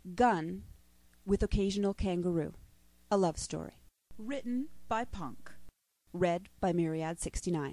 Gun with Occasional Kangaroo, a love story. Written by Punk. Read by Myriad69.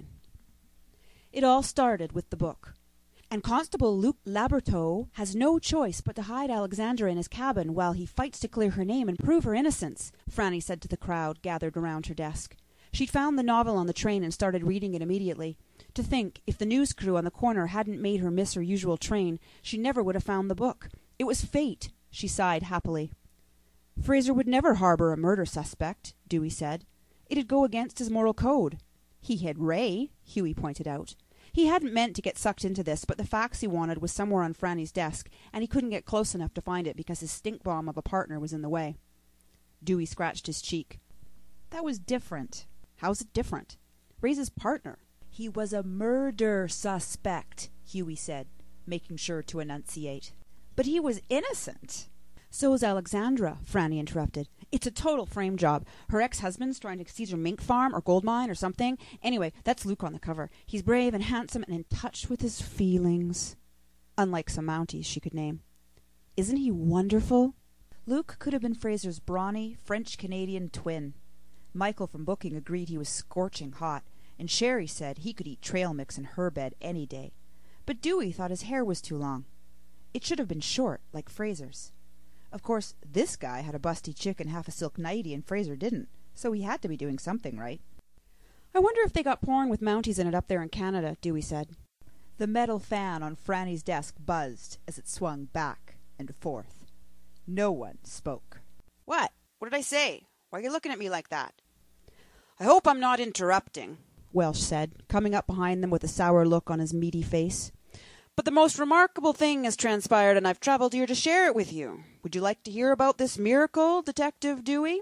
It all started with the book, and Constable Luke Laborteaux has no choice but to hide Alexandra in his cabin while he fights to clear her name and prove her innocence, Franny said to the crowd gathered around her desk. She'd found the novel on the train and started reading it immediately. To think, if the news crew on the corner hadn't made her miss her usual train, she never would have found the book. It was fate, she sighed happily. Fraser would never harbor a murder suspect, Dewey said. It'd go against his moral code. He hid Ray, Huey pointed out. He hadn't meant to get sucked into this, but the fax he wanted was somewhere on Franny's desk, and he couldn't get close enough to find it because his stink bomb of a partner was in the way. Dewey scratched his cheek. That was different. How's it different? Ray's his partner. He was a murder suspect, Huey said, making sure to enunciate. But he was innocent. So is Alexandra, Franny interrupted. It's a total frame job. Her ex-husband's trying to seize her mink farm or gold mine or something. Anyway, that's Luke on the cover. He's brave and handsome and in touch with his feelings. Unlike some Mounties she could name. Isn't he wonderful? Luke could have been Fraser's brawny, French-Canadian twin. Michael from booking agreed he was scorching hot, and Sherry said he could eat trail mix in her bed any day. But Dewey thought his hair was too long. It should have been short, like Fraser's. Of course, this guy had a busty chick and half a silk nightie, and Fraser didn't, so he had to be doing something right. I wonder if they got porn with Mounties in it up there in Canada, Dewey said. The metal fan on Franny's desk buzzed as it swung back and forth. No one spoke. What? What did I say? Why are you looking at me like that? I hope I'm not interrupting, Welsh said, coming up behind them with a sour look on his meaty face. But the most remarkable thing has transpired, and I've traveled here to share it with you. Would you like to hear about this miracle, Detective Dewey?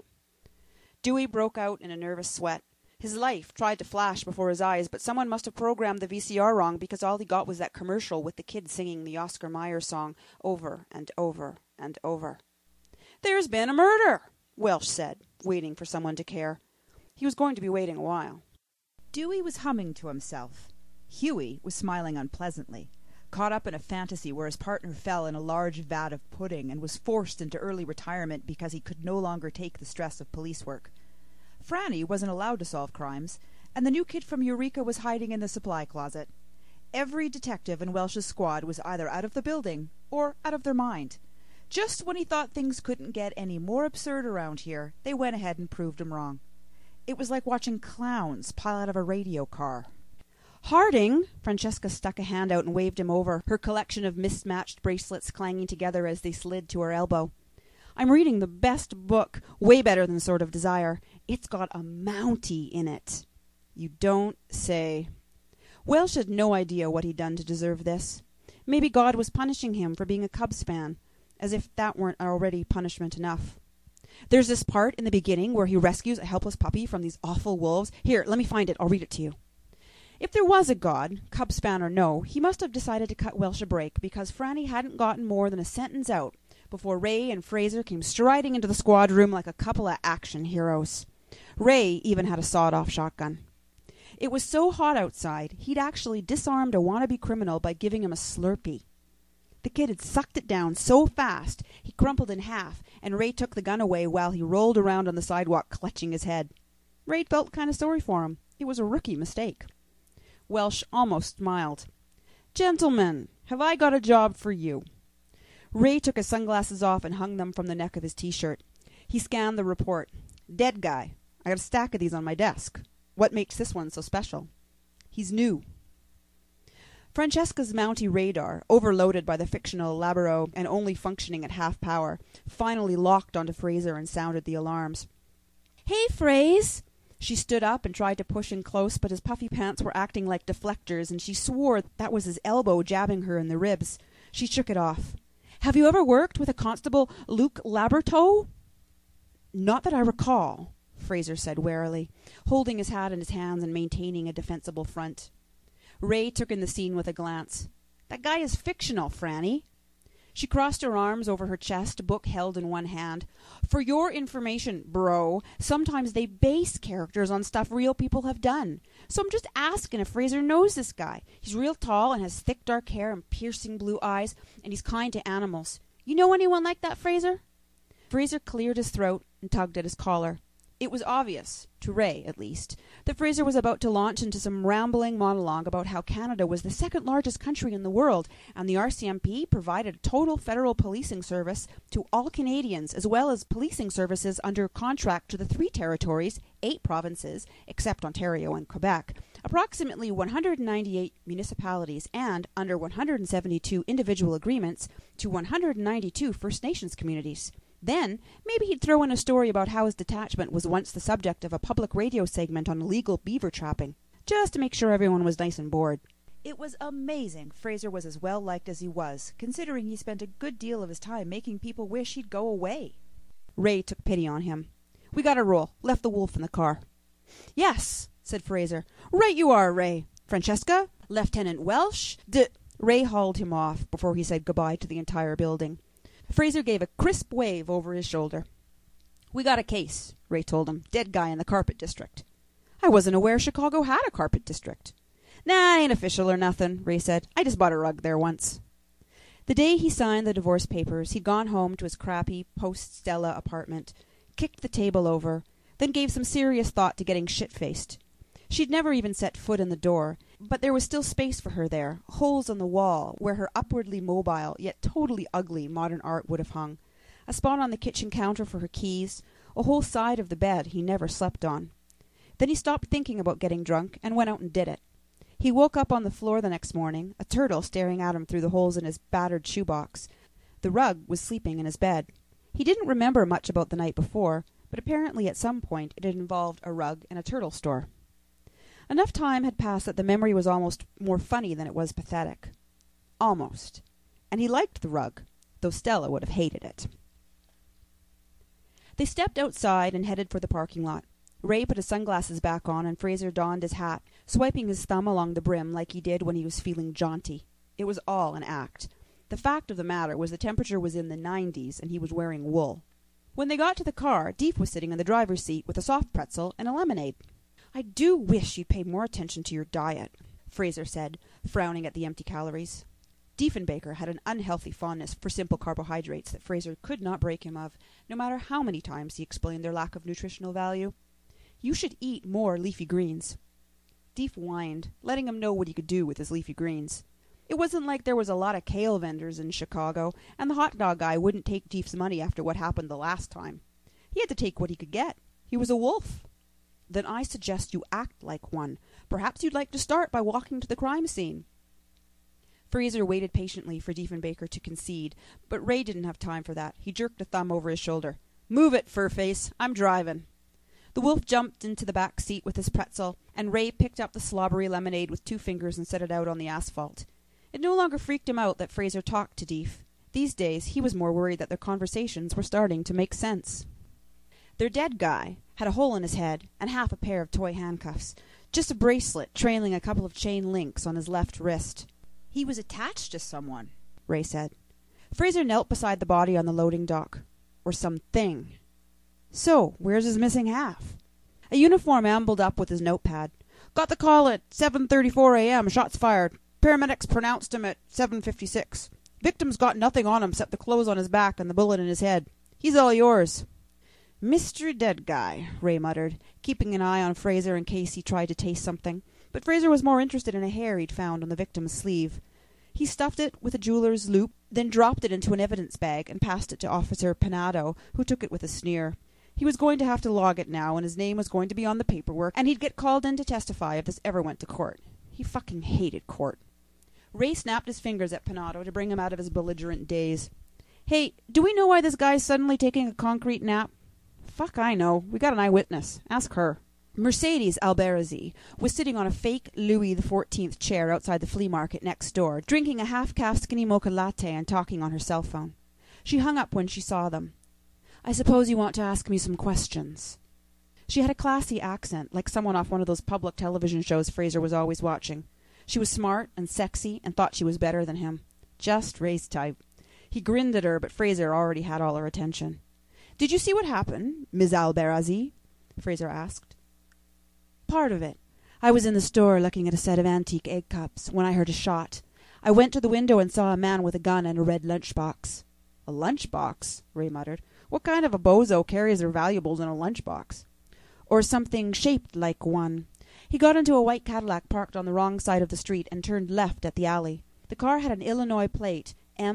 Dewey broke out in a nervous sweat. His life tried to flash before his eyes, but someone must have programmed the VCR wrong because all he got was that commercial with the kid singing the Oscar Mayer song over and over and over. There's been a murder, Welsh said, waiting for someone to care. He was going to be waiting a while. Dewey was humming to himself. Huey was smiling unpleasantly, caught up in a fantasy where his partner fell in a large vat of pudding and was forced into early retirement because he could no longer take the stress of police work. Franny wasn't allowed to solve crimes, and the new kid from Eureka was hiding in the supply closet. Every detective in Welsh's squad was either out of the building or out of their mind. Just when he thought things couldn't get any more absurd around here, they went ahead and proved him wrong. It was like watching clowns pile out of a radio car. Harding! Francesca stuck a hand out and waved him over, her collection of mismatched bracelets clanging together as they slid to her elbow. I'm reading the best book, way better than Sword of Desire. It's got a Mountie in it. You don't say. Welsh had no idea what he'd done to deserve this. Maybe God was punishing him for being a Cubs fan, as if that weren't already punishment enough. There's this part in the beginning where he rescues a helpless puppy from these awful wolves. Here, let me find it. I'll read it to you. If there was a God, Cubs fan or no, he must have decided to cut Welsh a break because Franny hadn't gotten more than a sentence out before Ray and Fraser came striding into the squad room like a couple of action heroes. Ray even had a sawed-off shotgun. It was so hot outside, he'd actually disarmed a wannabe criminal by giving him a Slurpee. The kid had sucked it down so fast he crumpled in half, and Ray took the gun away while he rolled around on the sidewalk clutching his head. Ray felt kind of sorry for him. It was a rookie mistake. Welsh almost smiled. Gentlemen, have I got a job for you? Ray took his sunglasses off and hung them from the neck of his T-shirt. He scanned the report. Dead guy. I got a stack of these on my desk. What makes this one so special? He's new. Francesca's Mountie radar, overloaded by the fictional Labero and only functioning at half power, finally locked onto Fraser and sounded the alarms. Hey, Fraze! She stood up and tried to push in close, but his puffy pants were acting like deflectors, and she swore that was his elbow jabbing her in the ribs. She shook it off. Have you ever worked with a Constable Luke Laborteaux? Not that I recall, Fraser said warily, holding his hat in his hands and maintaining a defensible front. Ray took in the scene with a glance. That guy is fictional, Franny. She crossed her arms over her chest, book held in one hand. For your information, bro, sometimes they base characters on stuff real people have done. So I'm just asking if Fraser knows this guy. He's real tall and has thick dark hair and piercing blue eyes, and he's kind to animals. You know anyone like that, Fraser?" Fraser cleared his throat and tugged at his collar. It was obvious, to Ray at least, that Fraser was about to launch into some rambling monologue about how Canada was the second largest country in the world, and the RCMP provided a total federal policing service to all Canadians, as well as policing services under contract to the 3 territories, 8 provinces, except Ontario and Quebec, approximately 198 municipalities, and, under 172 individual agreements, to 192 First Nations communities. Then, maybe he'd throw in a story about how his detachment was once the subject of a public radio segment on illegal beaver trapping, just to make sure everyone was nice and bored. It was amazing Fraser was as well liked as he was, considering he spent a good deal of his time making people wish he'd go away. Ray took pity on him. "We gotta roll. Left the wolf in the car." "Yes," said Fraser. "Right you are, Ray. Francesca? Lieutenant Welsh? Ray hauled him off before he said goodbye to the entire building. Fraser gave a crisp wave over his shoulder. "We got a case," Ray told him. "Dead guy in the carpet district." "I wasn't aware Chicago had a carpet district." "Nah, ain't official or nothing," Ray said. "I just bought a rug there once." The day he signed the divorce papers, he'd gone home to his crappy post-Stella apartment, kicked the table over, then gave some serious thought to getting shit-faced. She'd never even set foot in the door, but there was still space for her there, holes on the wall where her upwardly mobile, yet totally ugly, modern art would have hung, a spot on the kitchen counter for her keys, a whole side of the bed he never slept on. Then he stopped thinking about getting drunk and went out and did it. He woke up on the floor the next morning, a turtle staring at him through the holes in his battered shoebox. The rug was sleeping in his bed. He didn't remember much about the night before, but apparently at some point it had involved a rug and a turtle store. Enough time had passed that the memory was almost more funny than it was pathetic. Almost. And he liked the rug, though Stella would have hated it. They stepped outside and headed for the parking lot. Ray put his sunglasses back on and Fraser donned his hat, swiping his thumb along the brim like he did when he was feeling jaunty. It was all an act. The fact of the matter was the temperature was in the 90s and he was wearing wool. When they got to the car, Deef was sitting in the driver's seat with a soft pretzel and a lemonade. "I do wish you'd pay more attention to your diet," Fraser said, frowning at the empty calories. Diefenbaker had an unhealthy fondness for simple carbohydrates that Fraser could not break him of, no matter how many times he explained their lack of nutritional value. "You should eat more leafy greens." Deef whined, letting him know what he could do with his leafy greens. It wasn't like there was a lot of kale vendors in Chicago, and the hot dog guy wouldn't take Deef's money after what happened the last time. He had to take what he could get. He was a wolf. "Then I suggest you act like one. Perhaps you'd like to start by walking to the crime scene." Fraser waited patiently for Diefenbaker to concede, but Ray didn't have time for that. He jerked a thumb over his shoulder. "Move it, Furface. I'm driving." The wolf jumped into the back seat with his pretzel, and Ray picked up the slobbery lemonade with 2 fingers and set it out on the asphalt. It no longer freaked him out that Fraser talked to Deef. These days, he was more worried that their conversations were starting to make sense. Their dead guy had a hole in his head and half a pair of toy handcuffs, just a bracelet trailing a couple of chain links on his left wrist. "He was attached to someone," Ray said. Fraser knelt beside the body on the loading dock. Or something. "So, where's his missing half?" A uniform ambled up with his notepad. "Got the call at 7:34 a.m. Shots fired. Paramedics pronounced him at 7:56. Victim's got nothing on him except the clothes on his back and the bullet in his head. He's all yours." "Mr. Dead Guy," Ray muttered, keeping an eye on Fraser in case he tried to taste something, but Fraser was more interested in a hair he'd found on the victim's sleeve. He stuffed it with a jeweler's loop, then dropped it into an evidence bag and passed it to Officer Panado, who took it with a sneer. He was going to have to log it now, and his name was going to be on the paperwork, and he'd get called in to testify if this ever went to court. He fucking hated court. Ray snapped his fingers at Panado to bring him out of his belligerent daze. "Hey, do we know why this guy's suddenly taking a concrete nap?" "Fuck, I know. We got an eyewitness. Ask her." Mercedes Alberazi was sitting on a fake Louis XIV chair outside the flea market next door, drinking a half-calf skinny mocha latte and talking on her cell phone. She hung up when she saw them. "I suppose you want to ask me some questions." She had a classy accent, like someone off one of those public television shows Fraser was always watching. She was smart and sexy and thought she was better than him. Just Ray's type. He grinned at her, but Fraser already had all her attention. "Did you see what happened, Ms. Alberazi?" Fraser asked. "Part of it. I was in the store looking at a set of antique egg cups when I heard a shot. I went to the window and saw a man with a gun and a red lunchbox." A lunchbox? Ray muttered. What kind of a bozo carries their valuables in a lunchbox? Or something shaped like one. He got into a white Cadillac parked on the wrong side of the street and turned left at the alley. The car had an Illinois plate,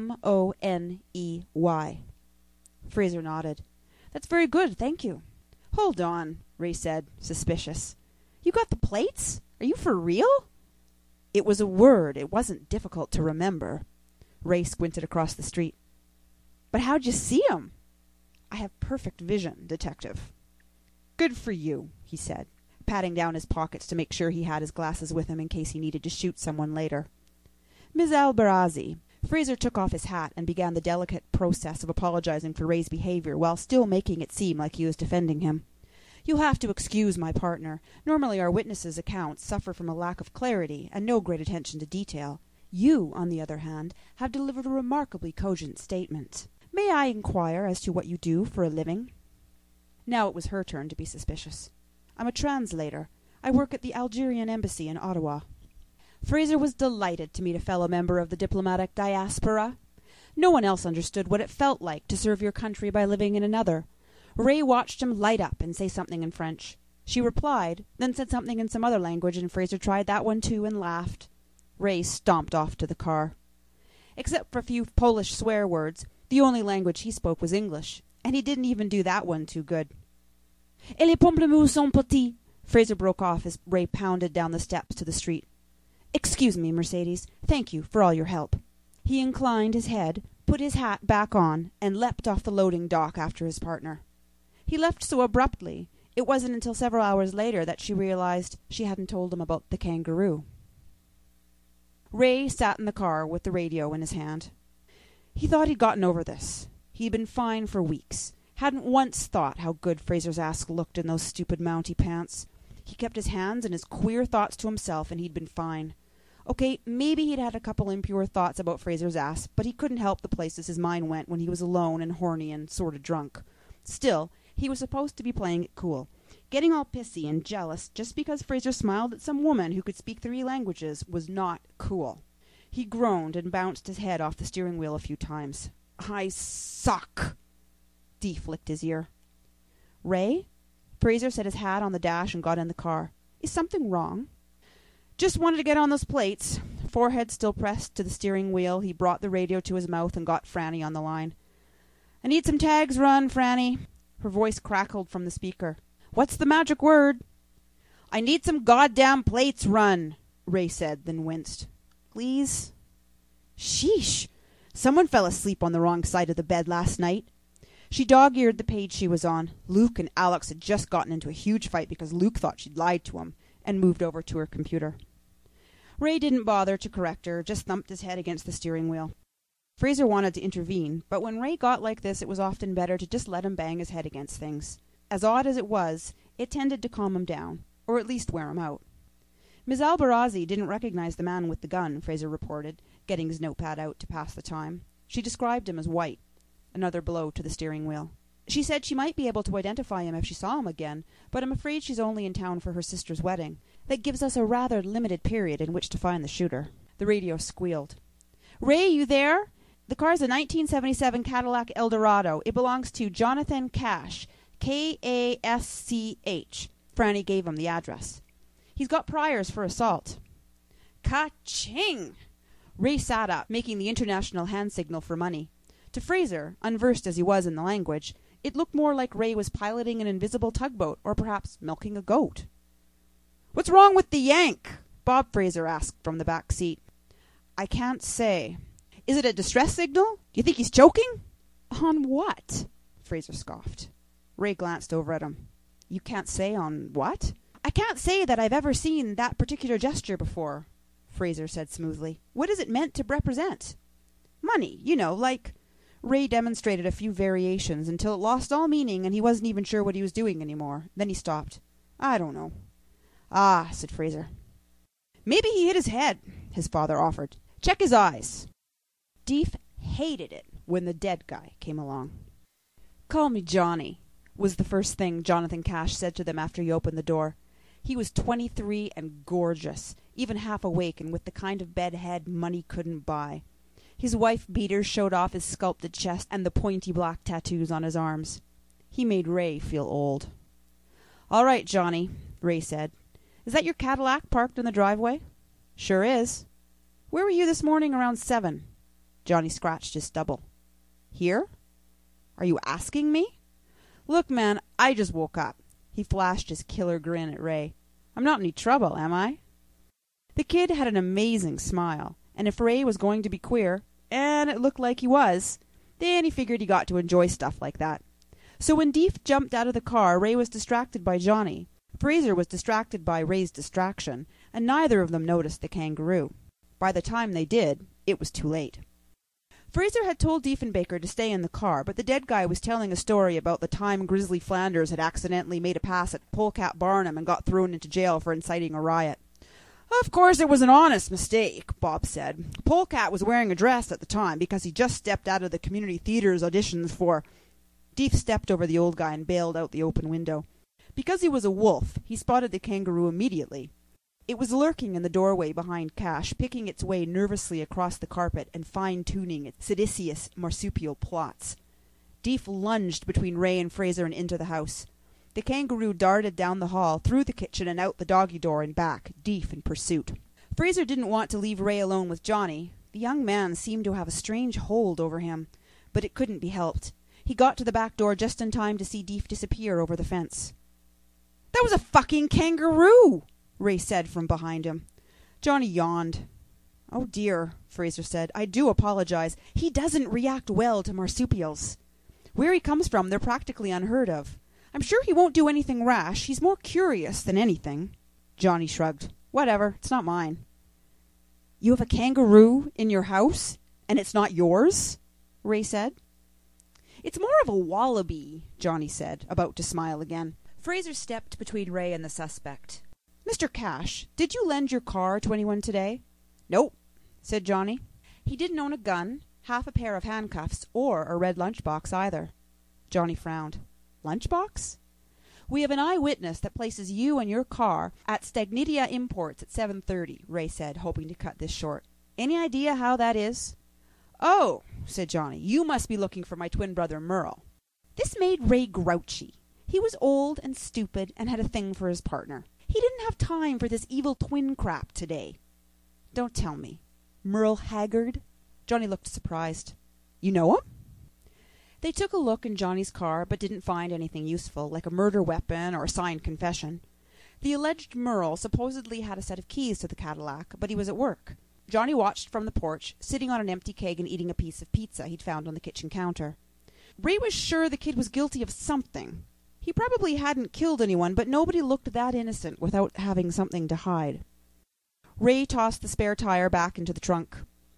M-O-N-E-Y. Fraser nodded. That's very good, thank you. Hold on, Ray said, suspicious. You got the plates? Are you for real? It was a word. It wasn't difficult to remember. Ray squinted across the street. But how'd you see 'em? I have perfect vision, detective. Good for you, he said, patting down his pockets to make sure he had his glasses with him in case he needed to shoot someone later. Ms. Albarazi. Fraser took off his hat and began the delicate process of apologizing for Ray's behavior while still making it seem like he was defending him. You'll have to excuse my partner. Normally our witnesses' accounts suffer from a lack of clarity and no great attention to detail. You, on the other hand, have delivered a remarkably cogent statement. May I inquire as to what you do for a living? Now it was her turn to be suspicious. I'm a translator. I work at the Algerian embassy in Ottawa. Fraser was delighted to meet a fellow member of the diplomatic diaspora. No one else understood what it felt like to serve your country by living in another. Ray watched him light up and say something in French. She replied, then said something in some other language, and Fraser tried that one too and laughed. Ray stomped off to the car. Except for a few Polish swear words, the only language he spoke was English, and he didn't even do that one too good. Et les pamplemousses sont petits. Fraser broke off as Ray pounded down the steps to the street. Excuse me, Mercedes. Thank you for all your help. He inclined his head, put his hat back on, and leapt off the loading dock after his partner. He left so abruptly, it wasn't until several hours later that she realized she hadn't told him about the kangaroo. Ray sat in the car with the radio in his hand. He thought he'd gotten over this. He'd been fine for weeks. Hadn't once thought how good Fraser's ass looked in those stupid Mountie pants. He kept his hands and his queer thoughts to himself, and he'd been fine. Okay, maybe he'd had a couple impure thoughts about Fraser's ass, but he couldn't help the places his mind went when he was alone and horny and sort of drunk. Still, he was supposed to be playing it cool, getting all pissy and jealous just because Fraser smiled at some woman who could speak 3 languages was not cool. He groaned and bounced his head off the steering wheel a few times. I suck. Dee flicked his ear. Ray? Fraser set his hat on the dash and got in the car. Is something wrong? Just wanted to get on those plates. Forehead still pressed to the steering wheel, he brought the radio to his mouth and got Franny on the line. I need some tags run, Franny. Her voice crackled from the speaker. What's the magic word? I need some goddamn plates run, Ray said, then winced. Please? Sheesh. Someone fell asleep on the wrong side of the bed last night. She dog-eared the page she was on. Luke and Alex had just gotten into a huge fight because Luke thought she'd lied to him, and moved over to her computer. Ray didn't bother to correct her, just thumped his head against the steering wheel. Fraser wanted to intervene, but when Ray got like this, it was often better to just let him bang his head against things. As odd as it was, it tended to calm him down, or at least wear him out. Ms. Albarazi didn't recognize the man with the gun, Fraser reported, getting his notepad out to pass the time. She described him as white. Another blow to the steering wheel. She said she might be able to identify him if she saw him again, but I'm afraid she's only in town for her sister's wedding. That gives us a rather limited period in which to find the shooter. The radio squealed. Ray, you there? The car's a 1977 Cadillac Eldorado. It belongs to Jonathan Cash, K-A-S-C-H. Franny gave him the address. He's got priors for assault. Ka-ching! Ray sat up, making the international hand signal for money. To Fraser, unversed as he was in the language, it looked more like Ray was piloting an invisible tugboat, or perhaps milking a goat. What's wrong with the Yank? Bob Fraser asked from the back seat. I can't say. Is it a distress signal? Do you think he's choking? On what? Fraser scoffed. Ray glanced over at him. You can't say on what? I can't say that I've ever seen that particular gesture before, Fraser said smoothly. What is it meant to represent? Money, you know, like... Ray demonstrated a few variations until it lost all meaning and he wasn't even sure what he was doing anymore. Then he stopped. I don't know. Ah, said Fraser. Maybe he hit his head, his father offered. Check his eyes. Deef hated it when the dead guy came along. Call me Johnny, was the first thing Jonathan Cash said to them after he opened the door. He was 23 and gorgeous, even half awake and with the kind of bed head money couldn't buy. His wife beaters showed off his sculpted chest and the pointy black tattoos on his arms. He made Ray feel old. "All right, Johnny," Ray said. "Is that your Cadillac parked in the driveway?" "Sure is." "Where were you this morning around 7?" Johnny scratched his stubble. "Here?" "Are you asking me?" "Look, man, I just woke up." He flashed his killer grin at Ray. "I'm not in any trouble, am I?" The kid had an amazing smile, and if Ray was going to be queer, and it looked like he was, then he figured he got to enjoy stuff like that. So when Deef jumped out of the car, Ray was distracted by Johnny. Fraser was distracted by Ray's distraction, and neither of them noticed the kangaroo. By the time they did, it was too late. Fraser had told Diefenbaker to stay in the car, but the dead guy was telling a story about the time Grizzly Flanders had accidentally made a pass at Polecat Barnum and got thrown into jail for inciting a riot. "Of course it was an honest mistake," Bob said. "Polecat was wearing a dress at the time because he just stepped out of the community theater's auditions for—" Deef stepped over the old guy and bailed out the open window. Because he was a wolf, he spotted the kangaroo immediately. It was lurking in the doorway behind Cash, picking its way nervously across the carpet and fine-tuning its seditious marsupial plots. Deef lunged between Ray and Fraser and into the house. The kangaroo darted down the hall, through the kitchen and out the doggy door and back, Deef in pursuit. Fraser didn't want to leave Ray alone with Johnny. The young man seemed to have a strange hold over him, but it couldn't be helped. He got to the back door just in time to see Deef disappear over the fence. "That was a fucking kangaroo!" Ray said from behind him. Johnny yawned. "Oh dear," Fraser said. "I do apologize. He doesn't react well to marsupials. Where he comes from, they're practically unheard of. I'm sure he won't do anything rash. He's more curious than anything." Johnny shrugged. "Whatever, it's not mine." "You have a kangaroo in your house, and it's not yours?" Ray said. "It's more of a wallaby," Johnny said, about to smile again. Fraser stepped between Ray and the suspect. "Mr. Cash, did you lend your car to anyone today?" "Nope," said Johnny. He didn't own a gun, half a pair of handcuffs, or a red lunchbox either. Johnny frowned. "Lunchbox?" "We have an eyewitness that places you and your car at Stagnitia Imports at 7:30, Ray said, hoping to cut this short. "Any idea how that is?" "Oh," said Johnny, "you must be looking for my twin brother Merle." This made Ray grouchy. He was old and stupid and had a thing for his partner. He didn't have time for this evil twin crap today. "Don't tell me. Merle Haggard?" Johnny looked surprised. "You know him?" They took a look in Johnny's car, but didn't find anything useful, like a murder weapon or a signed confession. The alleged Merle supposedly had a set of keys to the Cadillac, but he was at work. Johnny watched from the porch, sitting on an empty keg and eating a piece of pizza he'd found on the kitchen counter. Ray was sure the kid was guilty of something. He probably hadn't killed anyone, but nobody looked that innocent without having something to hide. Ray tossed the spare tire back into the trunk.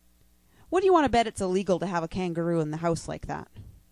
"What do you want to bet it's illegal to have a kangaroo in the house like that?"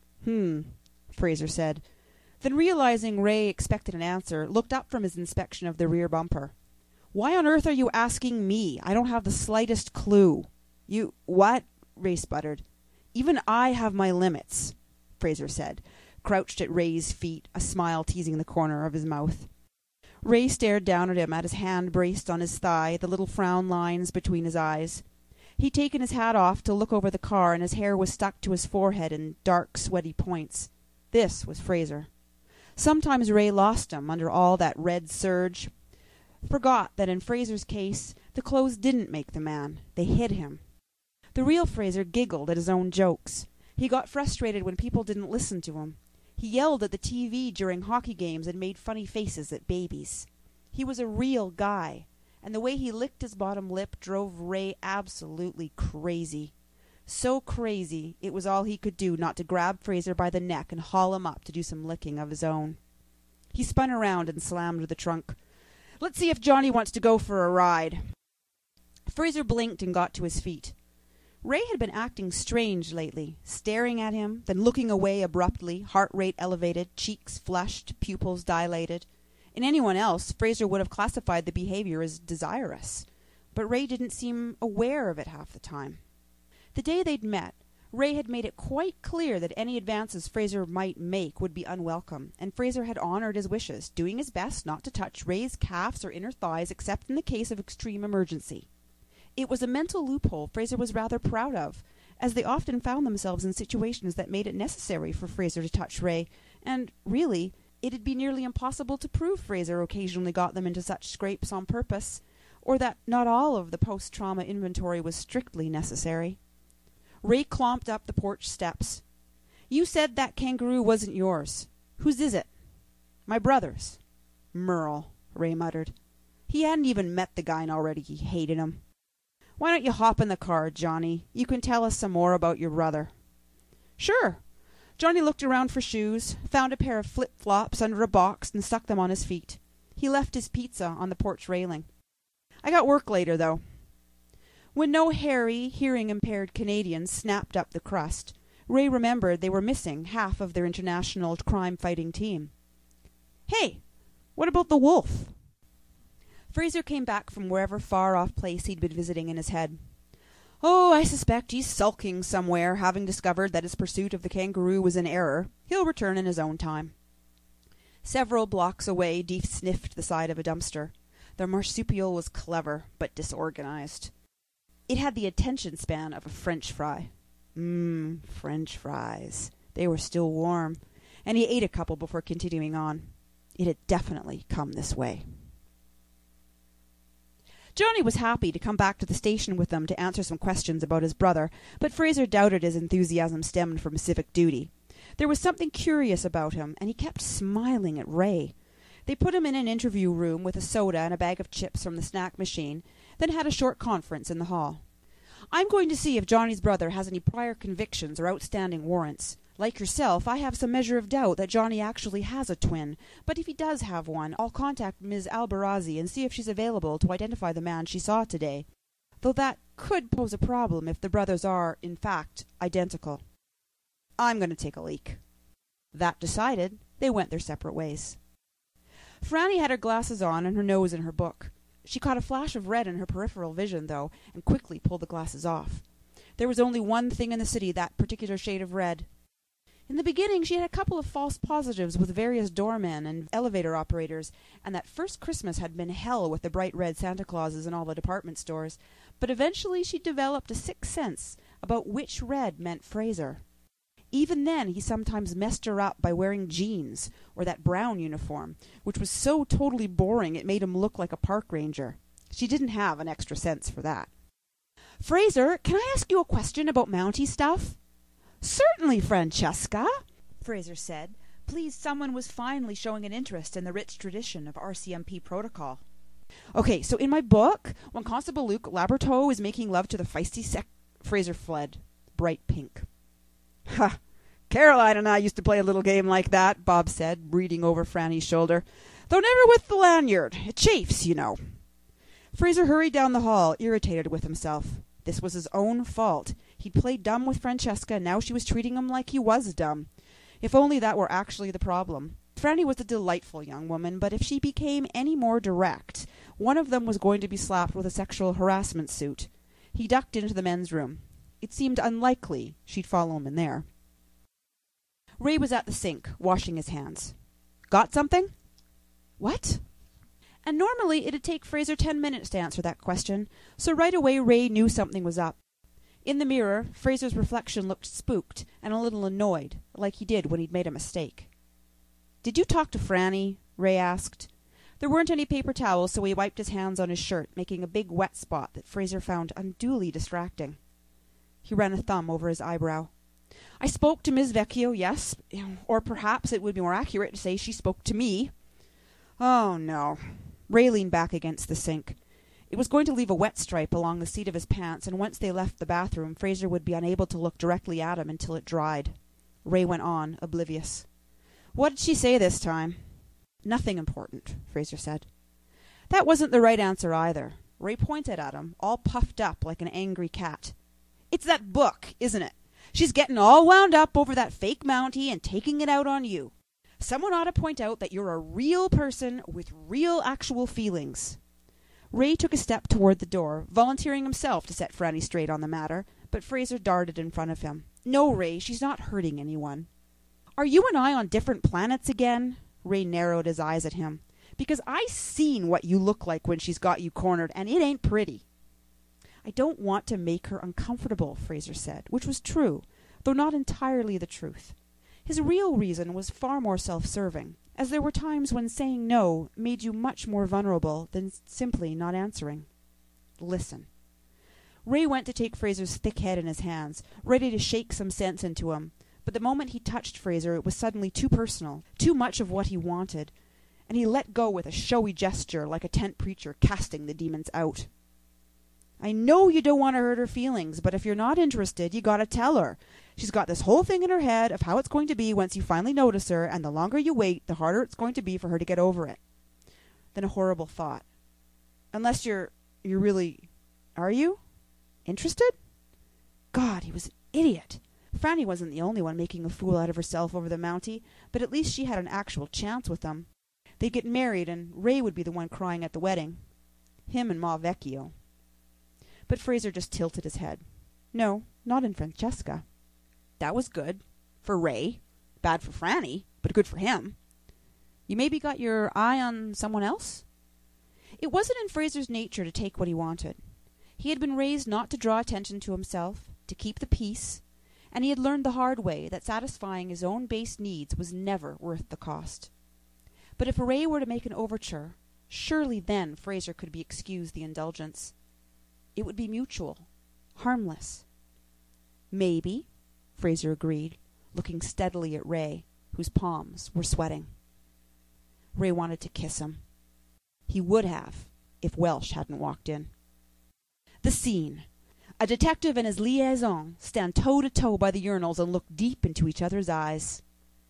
Fraser said. Then, realizing Ray expected an answer, looked up from his inspection of the rear bumper. "Why on earth are you asking me? I don't have the slightest clue." "You what?" Ray sputtered. "Even I have my limits," Fraser said, crouched at Ray's feet, a smile teasing the corner of his mouth. Ray stared down at him, at his hand braced on his thigh, the little frown lines between his eyes. He'd taken his hat off to look over the car, and his hair was stuck to his forehead in dark, sweaty points. This was Fraser. Sometimes Ray lost him under all that red surge. Forgot that in Fraser's case, the clothes didn't make the man. They hid him. The real Fraser giggled at his own jokes. He got frustrated when people didn't listen to him. He yelled at the TV during hockey games and made funny faces at babies. He was a real guy, and the way he licked his bottom lip drove Ray absolutely crazy. So crazy, it was all he could do not to grab Fraser by the neck and haul him up to do some licking of his own. He spun around and slammed the trunk. "Let's see if Johnny wants to go for a ride." Fraser blinked and got to his feet. Ray had been acting strange lately, staring at him, then looking away abruptly, heart rate elevated, cheeks flushed, pupils dilated. In anyone else, Fraser would have classified the behavior as desirous, but Ray didn't seem aware of it half the time. The day they'd met, Ray had made it quite clear that any advances Fraser might make would be unwelcome, and Fraser had honored his wishes, doing his best not to touch Ray's calves or inner thighs except in the case of extreme emergency. It was a mental loophole Fraser was rather proud of, as they often found themselves in situations that made it necessary for Fraser to touch Ray, and, really, it'd be nearly impossible to prove Fraser occasionally got them into such scrapes on purpose, or that not all of the post-trauma inventory was strictly necessary. Ray clomped up the porch steps. "You said that kangaroo wasn't yours. Whose is it?" "My brother's." "Merle," Ray muttered. He hadn't even met the guy and already he hated him. "Why don't you hop in the car, Johnny? You can tell us some more about your brother." "Sure." Johnny looked around for shoes, found a pair of flip-flops under a box, and stuck them on his feet. He left his pizza on the porch railing. "I got work later, though." When no hairy, hearing-impaired Canadians snapped up the crust, Ray remembered they were missing half of their international crime-fighting team. "Hey, what about the wolf?" Fraser came back from wherever far-off place he'd been visiting in his head. "Oh, I suspect he's sulking somewhere, having discovered that his pursuit of the kangaroo was an error. He'll return in his own time." Several blocks away, Deef sniffed the side of a dumpster. The marsupial was clever, but disorganized. It had the attention span of a French fry. French fries. They were still warm, and he ate a couple before continuing on. It had definitely come this way. Johnny was happy to come back to the station with them to answer some questions about his brother, but Fraser doubted his enthusiasm stemmed from civic duty. There was something curious about him, and he kept smiling at Ray. They put him in an interview room with a soda and a bag of chips from the snack machine, then had a short conference in the hall. "I'm going to see if Johnny's brother has any prior convictions or outstanding warrants. Like yourself, I have some measure of doubt that Johnny actually has a twin, but if he does have one, I'll contact Ms. Alberazi and see if she's available to identify the man she saw today, though that could pose a problem if the brothers are, in fact, identical. I'm going to take a leak." That decided, they went their separate ways. Franny had her glasses on and her nose in her book. She caught a flash of red in her peripheral vision, though, and quickly pulled the glasses off. There was only one thing in the city that particular shade of red. In the beginning, she had a couple of false positives with various doormen and elevator operators, and that first Christmas had been hell with the bright red Santa Clauses in all the department stores, but eventually she developed a sixth sense about which red meant Fraser. Even then, he sometimes messed her up by wearing jeans or that brown uniform, which was so totally boring it made him look like a park ranger. She didn't have an extra sense for that. "Fraser, can I ask you a question about Mountie stuff?" "Certainly, Francesca," Fraser said, pleased someone was finally showing an interest in the rich tradition of RCMP protocol. "Okay, so in my book, when Constable Luke Laberto is making love to the feisty Fraser fled, bright pink. "Ha! Caroline and I used to play a little game like that," Bob said, reading over Franny's shoulder. "Though never with the lanyard. It chafes, you know." Fraser hurried down the hall, irritated with himself. This was his own fault. He'd played dumb with Francesca, and now she was treating him like he was dumb. If only that were actually the problem. Franny was a delightful young woman, but if she became any more direct, one of them was going to be slapped with a sexual harassment suit. He ducked into the men's room. It seemed unlikely she'd follow him in there. Ray was at the sink, washing his hands. "Got something?" "What?" And normally it'd take Fraser 10 minutes to answer that question, so right away Ray knew something was up. In the mirror, Fraser's reflection looked spooked and a little annoyed, like he did when he'd made a mistake. "Did you talk to Franny?" Ray asked. There weren't any paper towels, so he wiped his hands on his shirt, making a big wet spot that Fraser found unduly distracting. He ran a thumb over his eyebrow. "I spoke to Ms. Vecchio, yes, or perhaps it would be more accurate to say she spoke to me." "Oh, no." Ray leaned back against the sink. It was going to leave a wet stripe along the seat of his pants, and once they left the bathroom, Fraser would be unable to look directly at him until it dried. Ray went on, oblivious. "What did she say this time?" "Nothing important," Fraser said. That wasn't the right answer either. Ray pointed at him, all puffed up like an angry cat. "It's that book, isn't it? She's getting all wound up over that fake Mountie and taking it out on you. Someone ought to point out that you're a real person with real actual feelings." Ray took a step toward the door, volunteering himself to set Franny straight on the matter, but Fraser darted in front of him. "No, Ray, she's not hurting anyone." "Are you and I on different planets again?" Ray narrowed his eyes at him. "Because I seen what you look like when she's got you cornered, and it ain't pretty." "I don't want to make her uncomfortable," Fraser said, which was true, though not entirely the truth. His real reason was far more self-serving, as there were times when saying no made you much more vulnerable than simply not answering. Listen. Ray went to take Fraser's thick head in his hands, ready to shake some sense into him, but the moment he touched Fraser it was suddenly too personal, too much of what he wanted, and he let go with a showy gesture like a tent preacher casting the demons out. "I know you don't want to hurt her feelings, but if you're not interested, you gotta tell her. She's got this whole thing in her head of how it's going to be once you finally notice her, and the longer you wait, the harder it's going to be for her to get over it." Then a horrible thought. "Unless you're really... are you? Interested?" God, he was an idiot. Franny wasn't the only one making a fool out of herself over the Mountie, but at least she had an actual chance with them. They'd get married, and Ray would be the one crying at the wedding. Him and Ma Vecchio. But Fraser just tilted his head. No, not in Francesca. That was good. For Ray. Bad for Franny, but good for him. "You maybe got your eye on someone else?" It wasn't in Fraser's nature to take what he wanted. He had been raised not to draw attention to himself, to keep the peace, and he had learned the hard way that satisfying his own base needs was never worth the cost. But if Ray were to make an overture, surely then Fraser could be excused the indulgence. It would be mutual, harmless. "Maybe," Fraser agreed, looking steadily at Ray, whose palms were sweating. Ray wanted to kiss him. He would have, if Welsh hadn't walked in. The scene. A detective and his liaison stand toe-to-toe by the urinals and look deep into each other's eyes.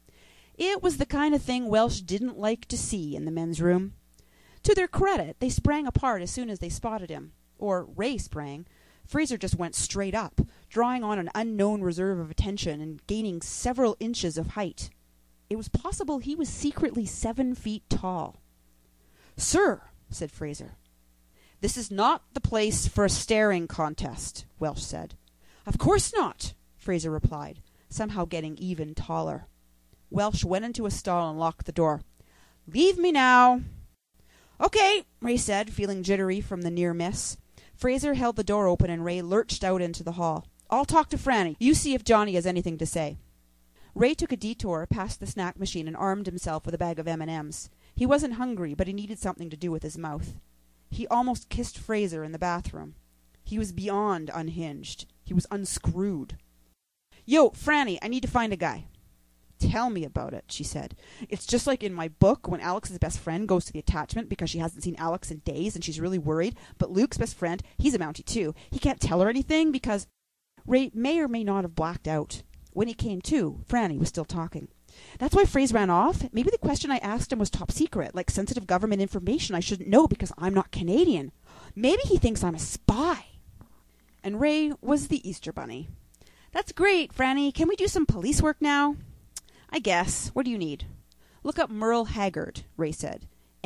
It was the kind of thing Welsh didn't like to see in the men's room. To their credit, they sprang apart as soon as they spotted him. Or Ray sprang. Fraser just went straight up, drawing on an unknown reserve of attention and gaining several inches of height. It was possible he was secretly 7 feet tall. "Sir," said Fraser. "This is not the place for a staring contest," Welsh said. "Of course not," Fraser replied, somehow getting even taller. Welsh went into a stall and locked the door. "Leave me now." "Okay," Ray said, feeling jittery from the near miss. Fraser held the door open and Ray lurched out into the hall. "I'll talk to Franny. You see if Johnny has anything to say." Ray took a detour past the snack machine and armed himself with a bag of M&Ms. He wasn't hungry, but he needed something to do with his mouth. He almost kissed Fraser in the bathroom. He was beyond unhinged. He was unscrewed. "Yo, Franny, I need to find a guy." "Tell me about it," she said. "It's just like in my book when Alex's best friend goes to the attachment because she hasn't seen Alex in days and she's really worried. But Luke's best friend, he's a Mountie too. He can't tell her anything because..." Ray may or may not have blacked out. When he came to, Franny was still talking. "That's why Fraser ran off. Maybe the question I asked him was top secret, like sensitive government information I shouldn't know because I'm not Canadian. Maybe he thinks I'm a spy." And Ray was the Easter Bunny. "That's great, Franny. Can we do some police work now?" "I guess. What do you need?" "Look up Merle Haggard," Ray said.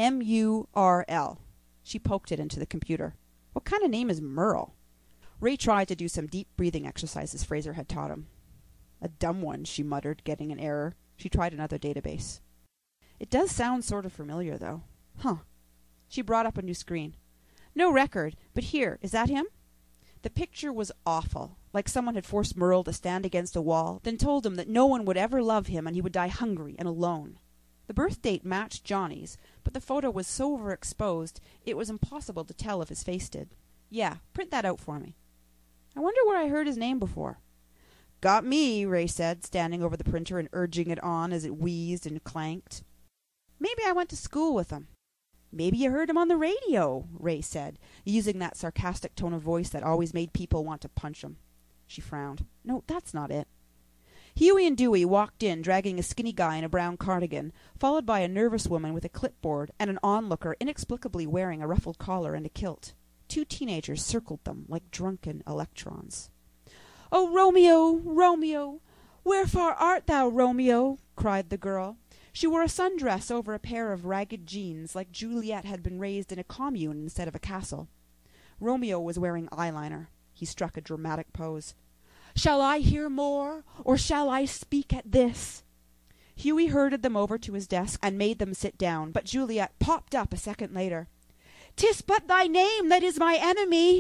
M-U-R-L. She poked it into the computer. "What kind of name is Merle?" Ray tried to do some deep breathing exercises Fraser had taught him. "A dumb one," she muttered, getting an error. She tried another database. "It does sound sort of familiar, though. Huh." She brought up a new screen. "No record, but here, is that him?" The picture was awful, like someone had forced Merle to stand against a wall, then told him that no one would ever love him and he would die hungry and alone. The birth date matched Johnny's, but the photo was so overexposed it was impossible to tell if his face did. "Yeah, print that out for me." "I wonder where I heard his name before." "Got me," Ray said, standing over the printer and urging it on as it wheezed and clanked. "Maybe I went to school with him." "Maybe you heard him on the radio," Ray said, using that sarcastic tone of voice that always made people want to punch him. She frowned. "No, that's not it." Huey and Dewey walked in, dragging a skinny guy in a brown cardigan, followed by a nervous woman with a clipboard and an onlooker inexplicably wearing a ruffled collar and a kilt. 2 teenagers circled them like drunken electrons. "Oh, Romeo, Romeo! Wherefore art thou, Romeo?" cried the girl. She wore a sundress over a pair of ragged jeans, like Juliet had been raised in a commune instead of a castle. Romeo was wearing eyeliner. He struck a dramatic pose. "Shall I hear more, or shall I speak at this?" Huey herded them over to his desk and made them sit down, but Juliet popped up a second later. "'Tis but thy name that is my enemy."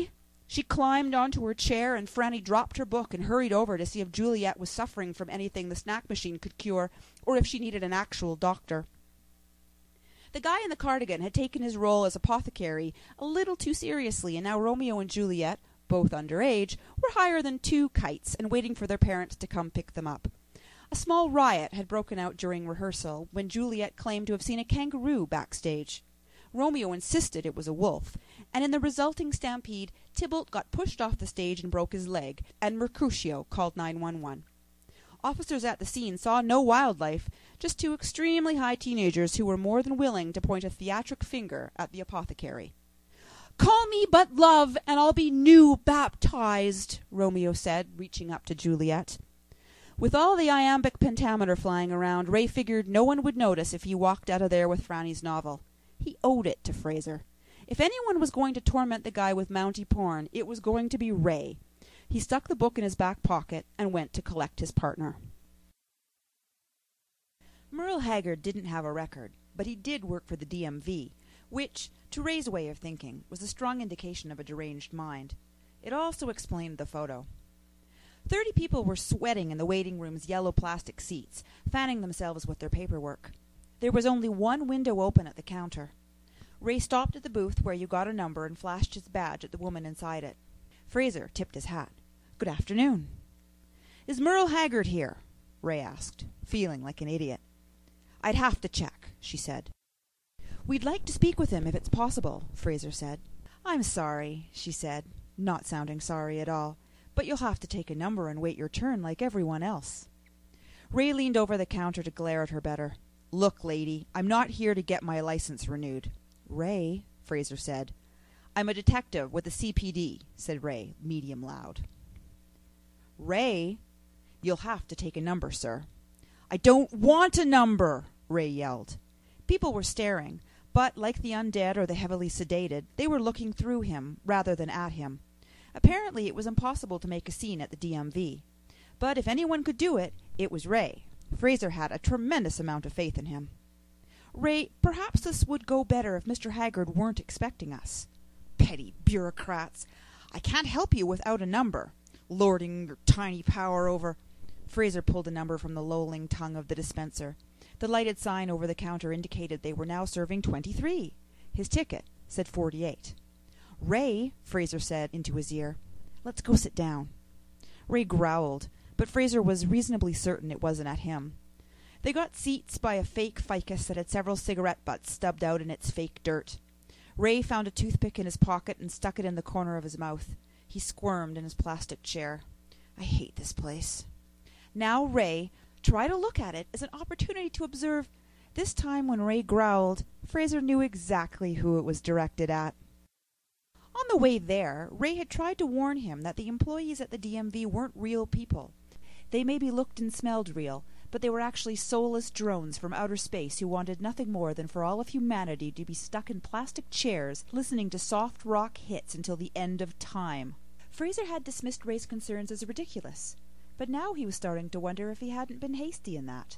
She climbed onto her chair, and Franny dropped her book and hurried over to see if Juliet was suffering from anything the snack machine could cure, or if she needed an actual doctor. The guy in the cardigan had taken his role as apothecary a little too seriously, and now Romeo and Juliet, both underage, were higher than 2 kites and waiting for their parents to come pick them up. A small riot had broken out during rehearsal when Juliet claimed to have seen a kangaroo backstage. Romeo insisted it was a wolf, and in the resulting stampede, Tybalt got pushed off the stage and broke his leg, and Mercutio called 911. Officers at the scene saw no wildlife, just 2 extremely high teenagers who were more than willing to point a theatric finger at the apothecary. "Call me but love, and I'll be new baptized," Romeo said, reaching up to Juliet. With all the iambic pentameter flying around, Ray figured no one would notice if he walked out of there with Franny's novel. He owed it to Fraser. If anyone was going to torment the guy with Mountie porn, it was going to be Ray. He stuck the book in his back pocket and went to collect his partner. Merle Haggard didn't have a record, but he did work for the DMV, which, to Ray's way of thinking, was a strong indication of a deranged mind. It also explained the photo. 30 people were sweating in the waiting room's yellow plastic seats, fanning themselves with their paperwork. There was only one window open at the counter. Ray stopped at the booth where you got a number and flashed his badge at the woman inside it. Fraser tipped his hat. "Good afternoon." "Is Merle Haggard here?" Ray asked, feeling like an idiot. "I'd have to check," she said. "We'd like to speak with him if it's possible," Fraser said. "I'm sorry," she said, not sounding sorry at all, "but you'll have to take a number and wait your turn like everyone else." Ray leaned over the counter to glare at her better. "Look, lady, I'm not here to get my license renewed." "Ray," Fraser said. "I'm a detective with the CPD," said Ray, medium loud. "Ray, you'll have to take a number, sir." "I don't want a number," Ray yelled. People were staring, but like the undead or the heavily sedated, they were looking through him rather than at him. Apparently it was impossible to make a scene at the DMV. But if anyone could do it, it was Ray. Fraser had a tremendous amount of faith in him. "Ray, perhaps this would go better if Mr. Haggard weren't expecting us." "Petty bureaucrats. I can't help you without a number. Lording your tiny power over—" Fraser pulled a number from the lolling tongue of the dispenser. The lighted sign over the counter indicated they were now serving 23. His ticket said 48. "Ray," Fraser said into his ear, "let's go sit down." Ray growled, but Fraser was reasonably certain it wasn't at him. They got seats by a fake ficus that had several cigarette butts stubbed out in its fake dirt. Ray found a toothpick in his pocket and stuck it in the corner of his mouth. He squirmed in his plastic chair. "I hate this place." Now Ray, try to look at it as an opportunity to observe. This time when Ray growled, Fraser knew exactly who it was directed at. On the way there, Ray had tried to warn him that the employees at the DMV weren't real people. They maybe looked and smelled real, but they were actually soulless drones from outer space who wanted nothing more than for all of humanity to be stuck in plastic chairs listening to soft rock hits until the end of time. Fraser had dismissed Ray's concerns as ridiculous, but now he was starting to wonder if he hadn't been hasty in that.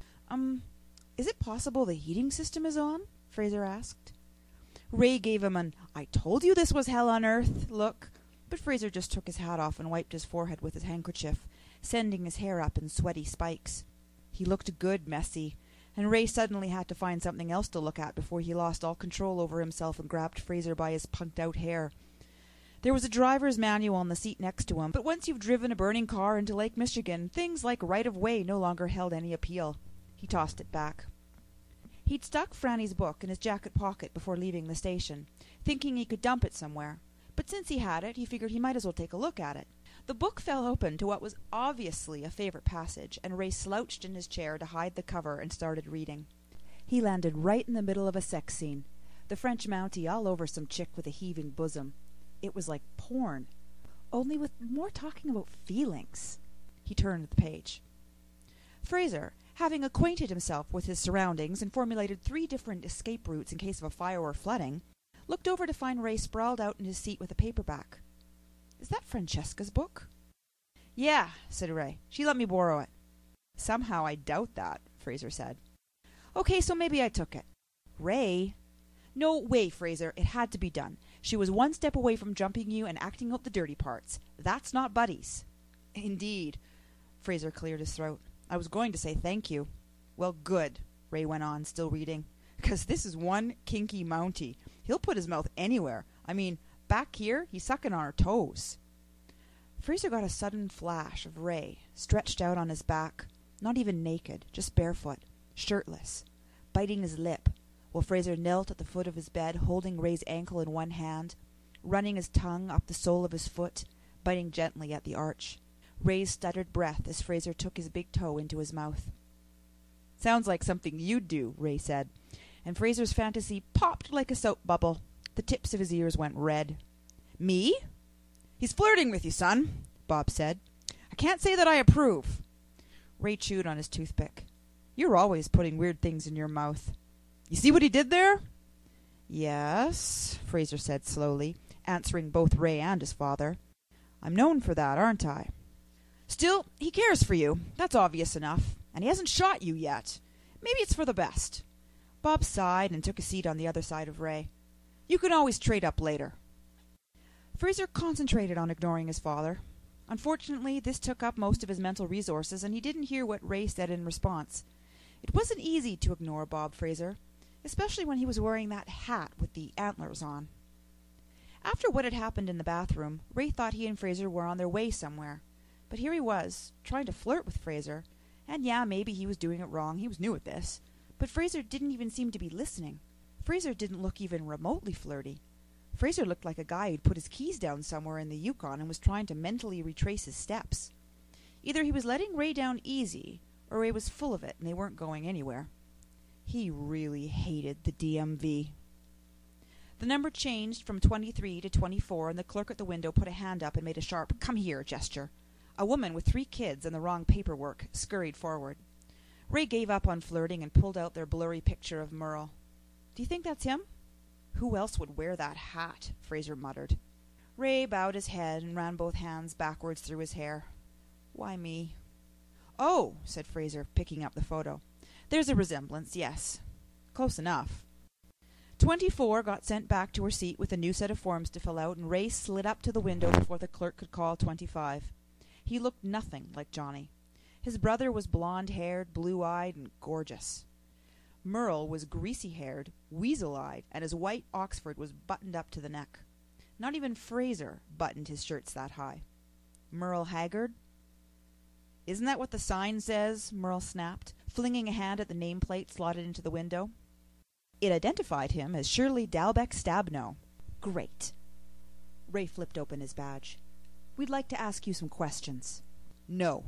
Is it possible the heating system is on?" Fraser asked. Ray gave him an "I told you this was hell on earth" look, but Fraser just took his hat off and wiped his forehead with his handkerchief, sending his hair up in sweaty spikes. He looked good messy, and Ray suddenly had to find something else to look at before he lost all control over himself and grabbed Fraser by his punked-out hair. There was a driver's manual on the seat next to him, but once you've driven a burning car into Lake Michigan, things like right-of-way no longer held any appeal. He tossed it back. He'd stuck Franny's book in his jacket pocket before leaving the station, thinking he could dump it somewhere, but since he had it, he figured he might as well take a look at it. The book fell open to what was obviously a favorite passage, and Ray slouched in his chair to hide the cover and started reading. He landed right in the middle of a sex scene, the French Mountie all over some chick with a heaving bosom. It was like porn, only with more talking about feelings. He turned the page. Fraser, having acquainted himself with his surroundings and formulated 3 different escape routes in case of a fire or flooding, looked over to find Ray sprawled out in his seat with a paperback. "Is that Francesca's book?" "Yeah," said Ray. "She let me borrow it." "Somehow I doubt that," Fraser said. "Okay, so maybe I took it." "Ray—" "No way, Fraser. It had to be done. She was one step away from jumping you and acting out the dirty parts. That's not buddies." "Indeed." Fraser cleared his throat. "I was going to say thank you." "Well, good," Ray went on, still reading. "'Cause this is one kinky Mountie. He'll put his mouth anywhere. I mean, back here, he's sucking on our toes." Fraser got a sudden flash of Ray, stretched out on his back, not even naked, just barefoot, shirtless, biting his lip, while Fraser knelt at the foot of his bed, holding Ray's ankle in one hand, running his tongue up the sole of his foot, biting gently at the arch. Ray's stuttered breath as Fraser took his big toe into his mouth. "Sounds like something you'd do," Ray said, and Fraser's fantasy popped like a soap bubble. The tips of his ears went red. "Me?" "He's flirting with you, son," Bob said. "I can't say that I approve." Ray chewed on his toothpick. "You're always putting weird things in your mouth. You see what he did there?" "Yes," Fraser said slowly, answering both Ray and his father. "I'm known for that, aren't I?" "Still, he cares for you. That's obvious enough. And he hasn't shot you yet. Maybe it's for the best." Bob sighed and took a seat on the other side of Ray. "You can always trade up later." Fraser concentrated on ignoring his father. Unfortunately, this took up most of his mental resources, and he didn't hear what Ray said in response. It wasn't easy to ignore Bob Fraser, especially when he was wearing that hat with the antlers on. After what had happened in the bathroom, Ray thought he and Fraser were on their way somewhere. But here he was, trying to flirt with Fraser. And yeah, maybe he was doing it wrong. He was new at this. But Fraser didn't even seem to be listening. Fraser didn't look even remotely flirty. Fraser looked like a guy who'd put his keys down somewhere in the Yukon and was trying to mentally retrace his steps. Either he was letting Ray down easy, or Ray was full of it and they weren't going anywhere. He really hated the DMV. The number changed from 23 to 24, and the clerk at the window put a hand up and made a sharp "come here" gesture. A woman with 3 kids and the wrong paperwork scurried forward. Ray gave up on flirting and pulled out their blurry picture of Merle. "Do you think that's him?" "Who else would wear that hat?" Fraser muttered. Ray bowed his head and ran both hands backwards through his hair. "Why me?" "Oh," said Fraser, picking up the photo. "There's a resemblance, yes. Close enough." 24 got sent back to her seat with a new set of forms to fill out, and Ray slid up to the window before the clerk could call 25. He looked nothing like Johnny. His brother was blonde-haired, blue-eyed, and gorgeous. Merle was greasy-haired, weasel-eyed, and his white Oxford was buttoned up to the neck. Not even Fraser buttoned his shirts that high. Merle Haggard? "Isn't that what the sign says?" Merle snapped, flinging a hand at the nameplate slotted into the window. It identified him as Shirley Dalbeck Stabno. "Great." Ray flipped open his badge. "We'd like to ask you some questions." "No."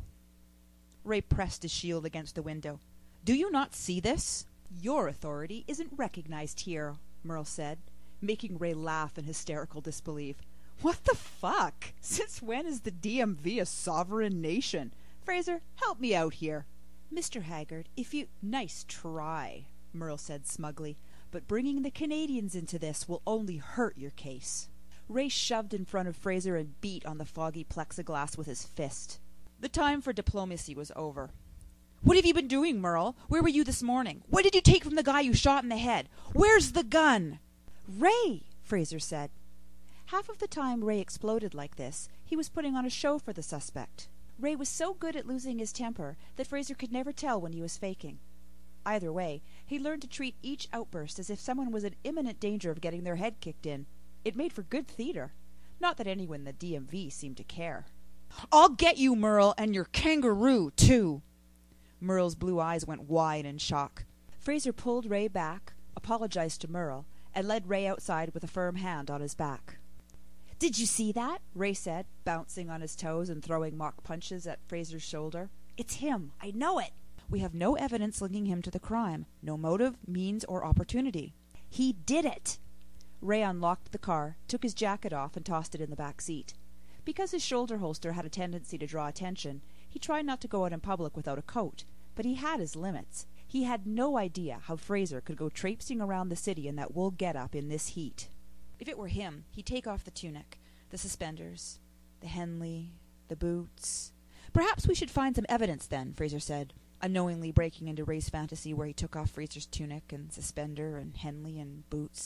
Ray pressed his shield against the window. "Do you not see this?" "Your authority isn't recognized here," Merle said, making Ray laugh in hysterical disbelief. "What the fuck? Since when is the DMV a sovereign nation? Fraser, help me out here." "Mr. Haggard, if you—" "Nice try," Merle said smugly, "but bringing the Canadians into this will only hurt your case." Ray shoved in front of Fraser and beat on the foggy plexiglass with his fist. The time for diplomacy was over. "What have you been doing, Merle? Where were you this morning? What did you take from the guy you shot in the head? Where's the gun?" "Ray," Fraser said. Half of the time Ray exploded like this, he was putting on a show for the suspect. Ray was so good at losing his temper that Fraser could never tell when he was faking. Either way, he learned to treat each outburst as if someone was in imminent danger of getting their head kicked in. It made for good theater. Not that anyone in the DMV seemed to care. "I'll get you, Merle, and your kangaroo, too." Merle's blue eyes went wide in shock. Fraser pulled Ray back, apologized to Merle, and led Ray outside with a firm hand on his back. "Did you see that?" Ray said, bouncing on his toes and throwing mock punches at Fraser's shoulder. "It's him. I know it." "We have no evidence linking him to the crime. No motive, means, or opportunity." "He did it." Ray unlocked the car, took his jacket off, and tossed it in the back seat. Because his shoulder holster had a tendency to draw attention, he tried not to go out in public without a coat, but he had his limits. He had no idea how Fraser could go traipsing around the city in that wool get-up in this heat. If it were him, he'd take off the tunic, the suspenders, the Henley, the boots. "Perhaps we should find some evidence then," Fraser said, unknowingly breaking into Ray's fantasy where he took off Fraser's tunic and suspender and Henley and boots.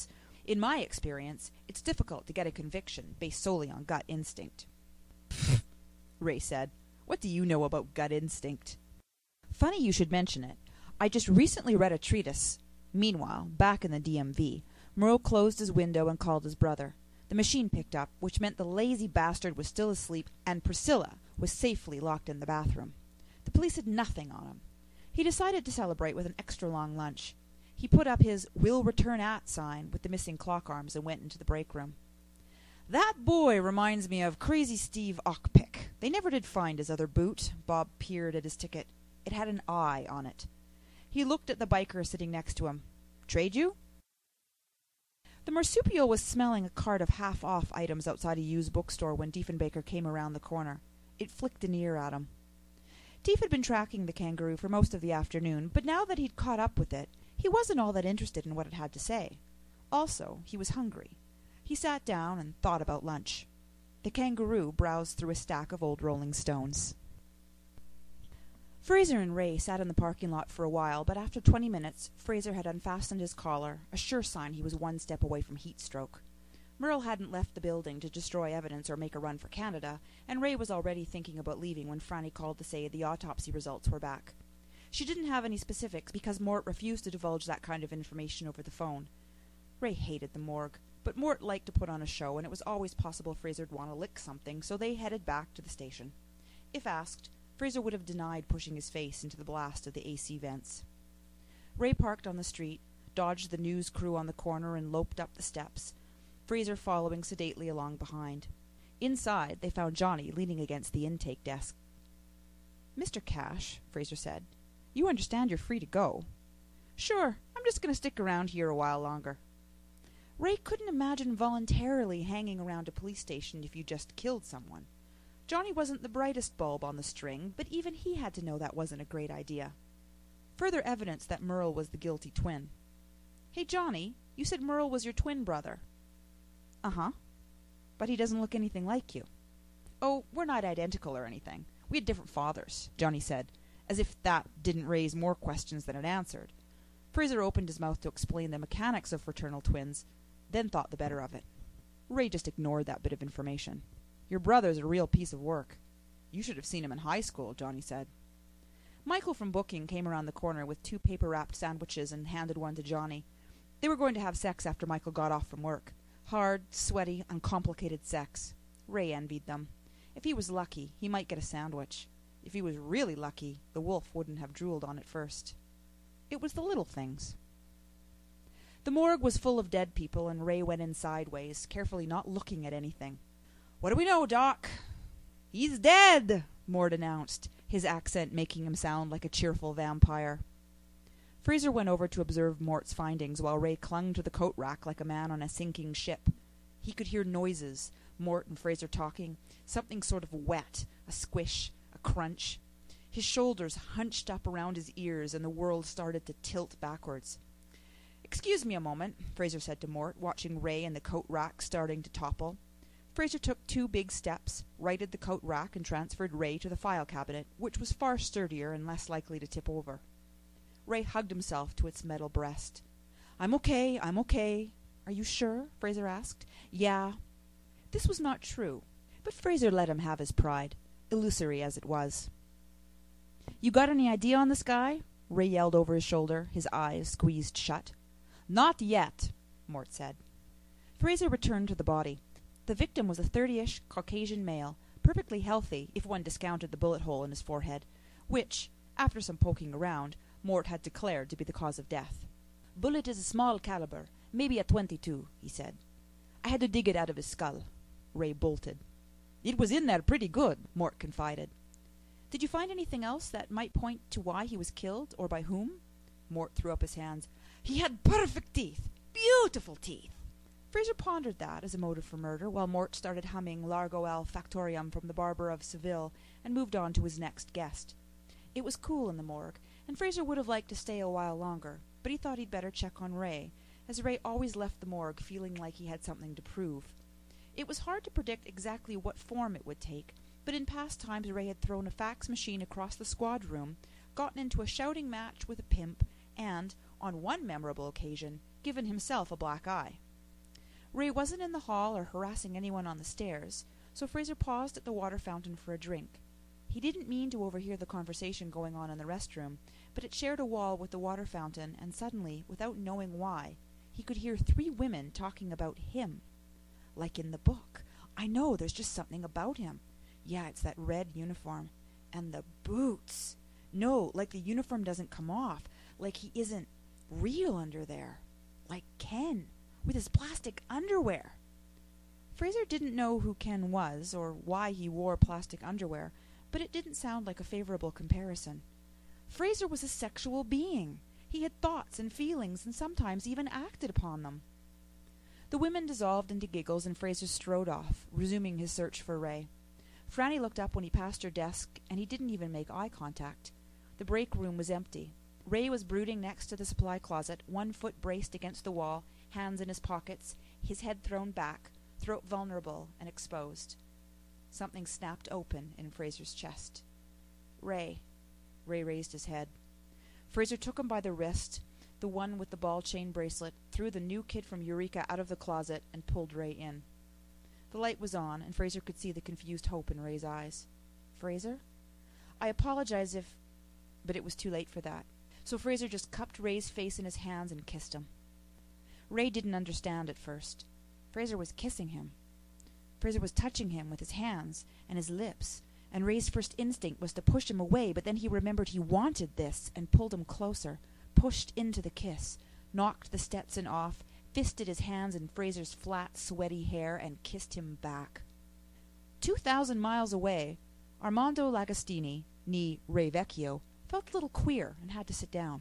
In my experience, it's difficult to get a conviction based solely on gut instinct. Ray said. What do you know about gut instinct? Funny you should mention it. I just recently read a treatise. Meanwhile, back in the DMV, Merle closed his window and called his brother. The machine picked up, which meant the lazy bastard was still asleep, and Priscilla was safely locked in the bathroom. The police had nothing on him. He decided to celebrate with an extra-long lunch. He put up his "Will return at" sign with the missing clock arms and went into the break room. That boy reminds me of Crazy Steve Ockpick. They never did find his other boot. Bob peered at his ticket. It had an eye on it. He looked at the biker sitting next to him. Trade you? The marsupial was smelling a cart of half-off items outside a used bookstore when Diefenbaker came around the corner. It flicked an ear at him. Dief had been tracking the kangaroo for most of the afternoon, but now that he'd caught up with it, he wasn't all that interested in what it had to say. Also, he was hungry. He sat down and thought about lunch. The kangaroo browsed through a stack of old Rolling Stones. Fraser and Ray sat in the parking lot for a while, but after 20 minutes, Fraser had unfastened his collar, a sure sign he was one step away from heat stroke. Merle hadn't left the building to destroy evidence or make a run for Canada, and Ray was already thinking about leaving when Franny called to say the autopsy results were back. She didn't have any specifics because Mort refused to divulge that kind of information over the phone. Ray hated the morgue, but Mort liked to put on a show, and it was always possible Fraser'd want to lick something, so they headed back to the station. If asked, Fraser would have denied pushing his face into the blast of the AC vents. Ray parked on the street, dodged the news crew on the corner, and loped up the steps, Fraser following sedately along behind. Inside, they found Johnny leaning against the intake desk. "Mr. Cash," Fraser said, "you understand you're free to go." "Sure, I'm just going to stick around here a while longer." Ray couldn't imagine voluntarily hanging around a police station if you just killed someone. Johnny wasn't the brightest bulb on the string, but even he had to know that wasn't a great idea. Further evidence that Merle was the guilty twin. "Hey, Johnny, you said Merle was your twin brother." "Uh-huh. But he doesn't look anything like you." "Oh, we're not identical or anything. We had different fathers," Johnny said, as if that didn't raise more questions than it answered. Fraser opened his mouth to explain the mechanics of fraternal twins, then thought the better of it. Ray just ignored that bit of information. "Your brother's a real piece of work." "You should have seen him in high school," Johnny said. Michael from booking came around the corner with 2 paper-wrapped sandwiches and handed one to Johnny. They were going to have sex after Michael got off from work. Hard, sweaty, uncomplicated sex. Ray envied them. If he was lucky, he might get a sandwich. If he was really lucky, the wolf wouldn't have drooled on it first. It was the little things. The morgue was full of dead people, and Ray went in sideways, carefully not looking at anything. "What do we know, Doc?" "He's dead," Mort announced, his accent making him sound like a cheerful vampire. Fraser went over to observe Mort's findings while Ray clung to the coat rack like a man on a sinking ship. He could hear noises, Mort and Fraser talking, something sort of wet, a squish, a crunch. His shoulders hunched up around his ears, and the world started to tilt backwards. "Excuse me a moment," Fraser said to Mort, watching Ray and the coat rack starting to topple. Fraser took 2 big steps, righted the coat rack, and transferred Ray to the file cabinet, which was far sturdier and less likely to tip over. Ray hugged himself to its metal breast. I'm okay. "Are you sure?" Fraser asked. "Yeah." This was not true, but Fraser let him have his pride, illusory as it was. "You got any idea on this guy?" Ray yelled over his shoulder, his eyes squeezed shut. "Not yet," Mort said. Fraser returned to the body. The victim was a 30-ish Caucasian male, perfectly healthy if one discounted the bullet hole in his forehead, which, after some poking around, Mort had declared to be the cause of death. "Bullet is a small caliber, maybe a .22, he said. "I had to dig it out of his skull." Ray bolted. "It was in there pretty good," Mort confided. "Did you find anything else that might point to why he was killed, or by whom?" Mort threw up his hands. "He had perfect teeth, beautiful teeth." Fraser pondered that as a motive for murder, while Mort started humming Largo al Factorium from The Barber of Seville and moved on to his next guest. It was cool in the morgue, and Fraser would have liked to stay a while longer, but he thought he'd better check on Ray, as Ray always left the morgue feeling like he had something to prove. It was hard to predict exactly what form it would take, but in past times Ray had thrown a fax machine across the squad room, gotten into a shouting match with a pimp, and, on one memorable occasion, given himself a black eye. Ray wasn't in the hall or harassing anyone on the stairs, so Fraser paused at the water fountain for a drink. He didn't mean to overhear the conversation going on in the restroom, but it shared a wall with the water fountain, and suddenly, without knowing why, he could hear 3 women talking about him. Like in the book. I know, there's just something about him. Yeah, it's that red uniform. And the boots. No, like the uniform doesn't come off. Like he isn't real under there. Like Ken, with his plastic underwear. Fraser didn't know who Ken was, or why he wore plastic underwear, but it didn't sound like a favorable comparison. Fraser was a sexual being. He had thoughts and feelings, and sometimes even acted upon them. The women dissolved into giggles, and Fraser strode off, resuming his search for Ray. Franny looked up when he passed her desk, and he didn't even make eye contact. The break room was empty. Ray was brooding next to the supply closet, one foot braced against the wall, hands in his pockets, his head thrown back, throat vulnerable and exposed. Something snapped open in Fraser's chest. Ray. Ray raised his head. Fraser took him by the wrist, the one with the ball chain bracelet, threw the new kid from Eureka out of the closet, and pulled Ray in. The light was on, and Fraser could see the confused hope in Ray's eyes. Fraser? I apologize if... But it was too late for that. So Fraser just cupped Ray's face in his hands and kissed him. Ray didn't understand at first. Fraser was kissing him. Fraser was touching him with his hands and his lips, and Ray's first instinct was to push him away, but then he remembered he wanted this and pulled him closer, pushed into the kiss, knocked the Stetson off, fisted his hands in Fraser's flat, sweaty hair, and kissed him back. 2,000 miles away, Armando Lagostini, nee Ray Vecchio, felt a little queer and had to sit down.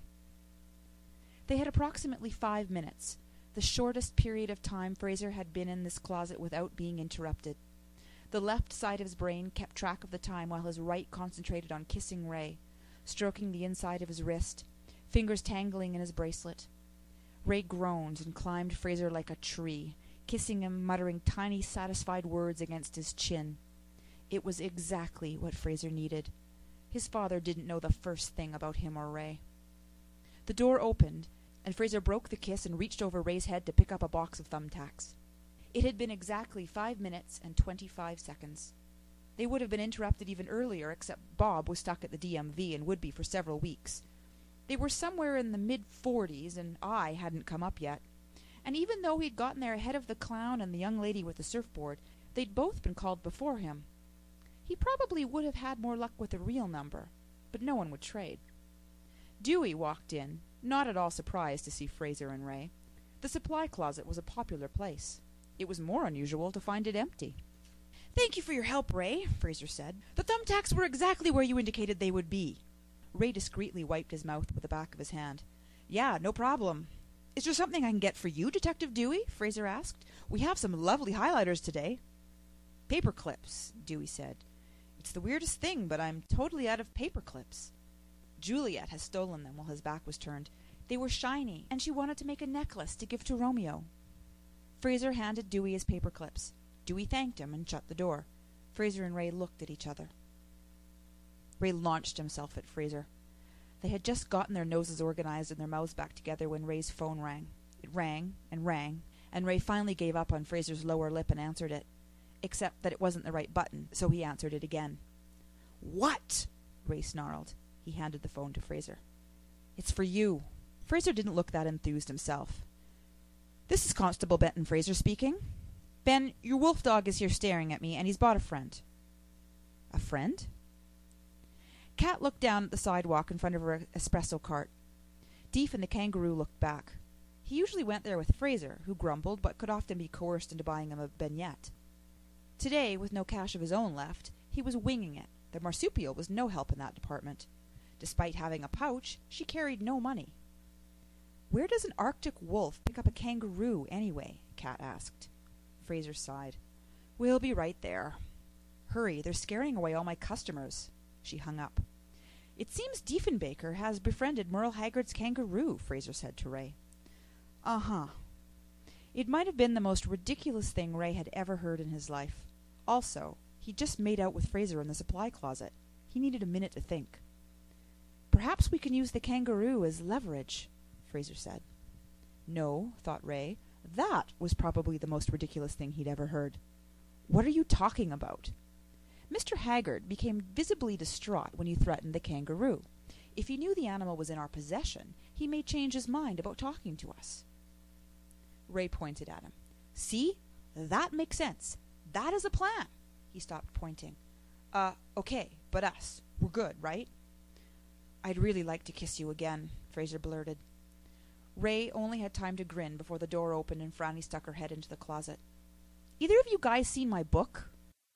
They had approximately 5 minutes, the shortest period of time Fraser had been in this closet without being interrupted. The left side of his brain kept track of the time while his right concentrated on kissing Ray, stroking the inside of his wrist, fingers tangling in his bracelet. Ray groaned and climbed Fraser like a tree, kissing him, muttering tiny, satisfied words against his chin. It was exactly what Fraser needed. His father didn't know the first thing about him or Ray. The door opened, and Fraser broke the kiss and reached over Ray's head to pick up a box of thumbtacks. It had been exactly 5 minutes and 25 seconds. They would have been interrupted even earlier, except Bob was stuck at the DMV and would be for several weeks. They were somewhere in the mid-40s, and I hadn't come up yet. And even though he'd gotten there ahead of the clown and the young lady with the surfboard, they'd both been called before him. He probably would have had more luck with a real number, but no one would trade. Dewey walked in, not at all surprised to see Fraser and Ray. The supply closet was a popular place. It was more unusual to find it empty. "Thank you for your help, Ray," Fraser said. "The thumbtacks were exactly where you indicated they would be." Ray discreetly wiped his mouth with the back of his hand. "Yeah, no problem." "Is there something I can get for you, Detective Dewey?" Fraser asked. "We have some lovely highlighters today." "Paper clips," Dewey said. "It's the weirdest thing, but I'm totally out of paper clips." Juliet has stolen them while his back was turned. They were shiny, and she wanted to make a necklace to give to Romeo. Fraser handed Dewey his paper clips. Dewey thanked him and shut the door. Fraser and Ray looked at each other. Ray launched himself at Fraser. They had just gotten their noses organized and their mouths back together when Ray's phone rang. It rang, and Ray finally gave up on Fraser's lower lip and answered it. Except that it wasn't the right button, so he answered it again. "What?" Ray snarled. He handed the phone to Fraser. "It's for you." Fraser didn't look that enthused himself. "This is Constable Benton Fraser speaking. Ben, your wolf dog is here staring at me, and he's bought a friend." "A friend?" Kat looked down at the sidewalk in front of her espresso cart. Deef and the kangaroo looked back. He usually went there with Fraser, who grumbled but could often be coerced into buying him a beignet. Today, with no cash of his own left, he was winging it. The marsupial was no help in that department. Despite having a pouch, she carried no money. "Where does an Arctic wolf pick up a kangaroo, anyway?" Kat asked. Fraser sighed. "We'll be right there." "Hurry, they're scaring away all my customers." She hung up. "It seems Diefenbaker has befriended Merle Haggard's kangaroo," Fraser said to Ray. "Uh-huh." It might have been the most ridiculous thing Ray had ever heard in his life. Also, he'd just made out with Fraser in the supply closet. He needed a minute to think. "Perhaps we can use the kangaroo as leverage," Fraser said. No, thought Ray, That was probably the most ridiculous thing he'd ever heard. "What are you talking about?" Mr. Haggard became visibly distraught when you threatened the kangaroo. If he knew the animal was in our possession, he may change his mind about talking to us. Ray pointed at him. "See? That makes sense. That is a plan." He stopped pointing. Okay, but us. We're good, right?" "I'd really like to kiss you again," Fraser blurted. Ray only had time to grin before the door opened and Franny stuck her head into the closet. "Either of you guys seen my book?"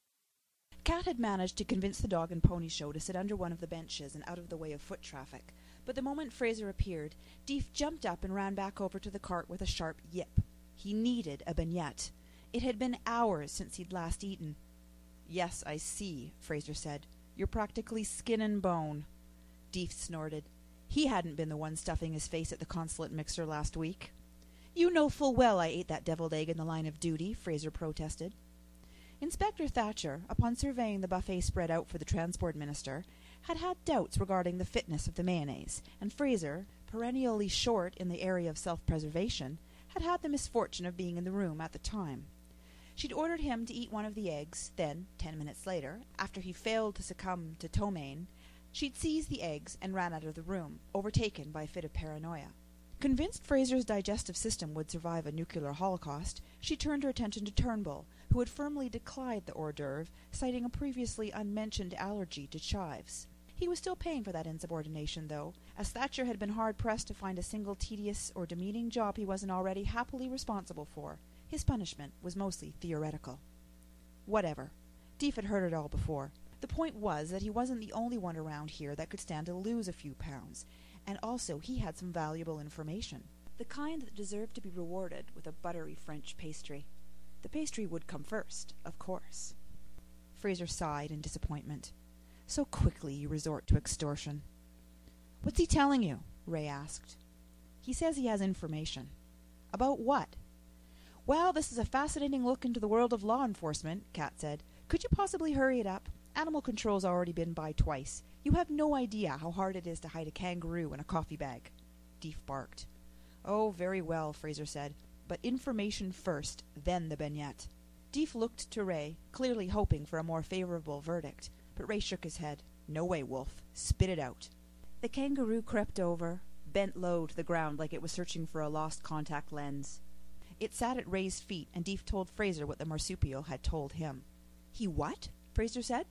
Kat had managed to convince the dog and pony show to sit under one of the benches and out of the way of foot traffic, but the moment Fraser appeared, Deef jumped up and ran back over to the cart with a sharp yip. He needed a beignet. It had been hours since he'd last eaten. "Yes, I see," Fraser said. "You're practically skin and bone." Deef snorted. He hadn't been the one stuffing his face at the consulate mixer last week. "You know full well I ate that deviled egg in the line of duty," Fraser protested. Inspector Thatcher, upon surveying the buffet spread out for the transport minister, had had doubts regarding the fitness of the mayonnaise, and Fraser, perennially short in the area of self-preservation, had had the misfortune of being in the room at the time. She'd ordered him to eat one of the eggs, then, 10 minutes later, after he failed to succumb to ptomaine, she'd seized the eggs and ran out of the room, overtaken by a fit of paranoia. Convinced Fraser's digestive system would survive a nuclear holocaust, she turned her attention to Turnbull, who had firmly declined the hors d'oeuvre, citing a previously unmentioned allergy to chives. He was still paying for that insubordination, though, as Thatcher had been hard-pressed to find a single tedious or demeaning job he wasn't already happily responsible for. His punishment was mostly theoretical. Whatever. Deef had heard it all before. The point was that he wasn't the only one around here that could stand to lose a few pounds, and also he had some valuable information, the kind that deserved to be rewarded with a buttery French pastry. The pastry would come first, of course. Fraser sighed in disappointment. So quickly you resort to extortion. "What's he telling you?" Ray asked. "He says he has information." "About what?" "Well, this is a fascinating look into the world of law enforcement," Kat said. "Could you possibly hurry it up? Animal Control's already been by twice. You have no idea how hard it is to hide a kangaroo in a coffee bag." Deef barked. "Oh, very well," Fraser said. "But information first, then the beignet." Deef looked to Ray, clearly hoping for a more favorable verdict, but Ray shook his head. "No way, Wolf. Spit it out." The kangaroo crept over, bent low to the ground like it was searching for a lost contact lens. It sat at Ray's feet, and Deef told Fraser what the marsupial had told him. "He what?" Fraser said.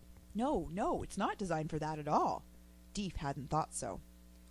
No, it's not designed for that at all." Deef hadn't thought so.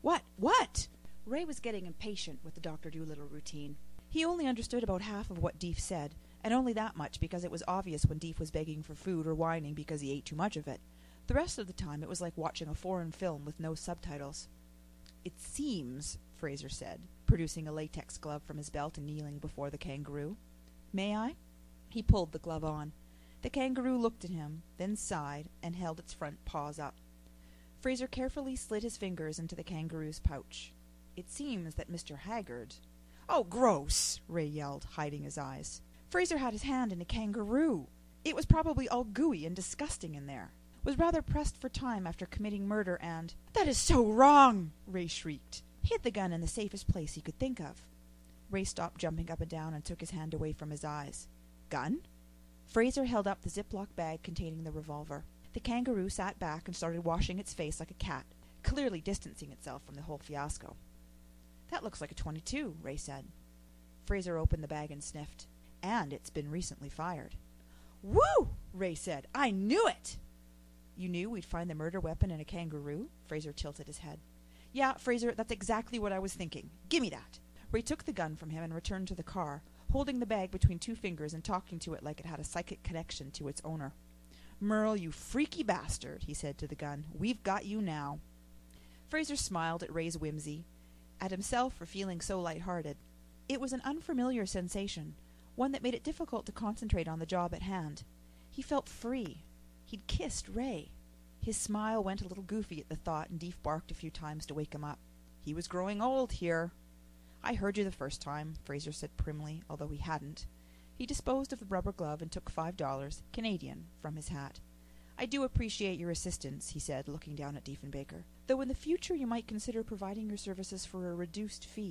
What? Ray was getting impatient with the Dr. Dolittle routine. He only understood about half of what Deef said, and only that much because it was obvious when Deef was begging for food or whining because he ate too much of it. The rest of the time it was like watching a foreign film with no subtitles. "It seems," Fraser said, producing a latex glove from his belt and kneeling before the kangaroo. "May I?" He pulled the glove on. The kangaroo looked at him, then sighed, and held its front paws up. Fraser carefully slid his fingers into the kangaroo's pouch. "It seems that Mr. Haggard—" "Oh, gross!" Ray yelled, hiding his eyes. Fraser had his hand in a kangaroo. It was probably all gooey and disgusting in there. Was rather pressed for time after committing murder and— "That is so wrong!" Ray shrieked. Hid the gun in the safest place he could think of. Ray stopped jumping up and down and took his hand away from his eyes. "Gun?" Fraser held up the Ziploc bag containing the revolver. The kangaroo sat back and started washing its face like a cat, clearly distancing itself from the whole fiasco. "That looks like a .22, Ray said. Fraser opened the bag and sniffed. "And it's been recently fired." "Woo!" Ray said. "I knew it!" "You knew we'd find the murder weapon in a kangaroo?" Fraser tilted his head. "Yeah, Fraser, that's exactly what I was thinking. Gimme that." Ray took the gun from him and returned to the car, holding the bag between two fingers and talking to it like it had a psychic connection to its owner. "Merle, you freaky bastard," he said to the gun. "We've got you now." Fraser smiled at Ray's whimsy, at himself for feeling so light-hearted. It was an unfamiliar sensation, one that made it difficult to concentrate on the job at hand. He felt free. He'd kissed Ray. His smile went a little goofy at the thought, and Deef barked a few times to wake him up. He was growing old here. "I heard you the first time," Fraser said primly, although he hadn't. He disposed of the rubber glove and took $5, Canadian, from his hat. "I do appreciate your assistance," he said, looking down at Diefenbaker, "though in the future you might consider providing your services for a reduced fee.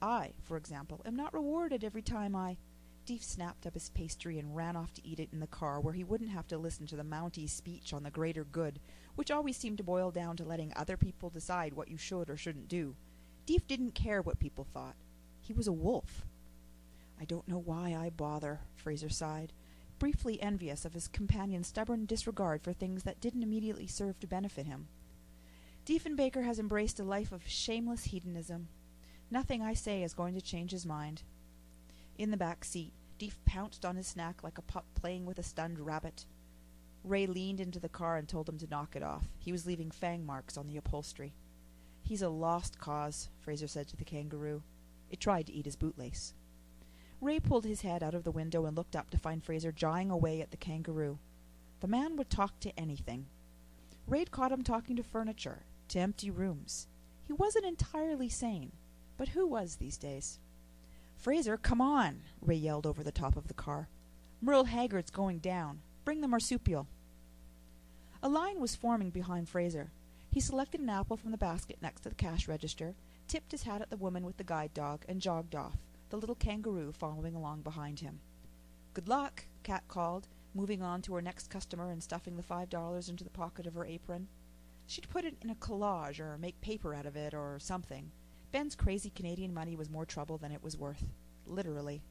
I, for example, am not rewarded every time I— Deef snapped up his pastry and ran off to eat it in the car, where he wouldn't have to listen to the Mountie's speech on the greater good, which always seemed to boil down to letting other people decide what you should or shouldn't do. Deef didn't care what people thought. He was a wolf. "I don't know why I bother," Fraser sighed, briefly envious of his companion's stubborn disregard for things that didn't immediately serve to benefit him. "Diefenbaker has embraced a life of shameless hedonism. Nothing I say is going to change his mind." In the back seat, Deef pounced on his snack like a pup playing with a stunned rabbit. Ray leaned into the car and told him to knock it off. He was leaving fang marks on the upholstery. "He's a lost cause," Fraser said to the kangaroo. It tried to eat his bootlace. Ray pulled his head out of the window and looked up to find Fraser jawing away at the kangaroo. The man would talk to anything. Ray'd caught him talking to furniture, to empty rooms. He wasn't entirely sane, but who was these days? "Fraser, come on!" Ray yelled over the top of the car. "Merle Haggard's going down. Bring the marsupial." A line was forming behind Fraser. He selected an apple from the basket next to the cash register, tipped his hat at the woman with the guide dog, and jogged off, the little kangaroo following along behind him. "Good luck," Kat called, moving on to her next customer and stuffing the $5 into the pocket of her apron. She'd put it in a collage or make paper out of it or something. Ben's crazy Canadian money was more trouble than it was worth. Literally.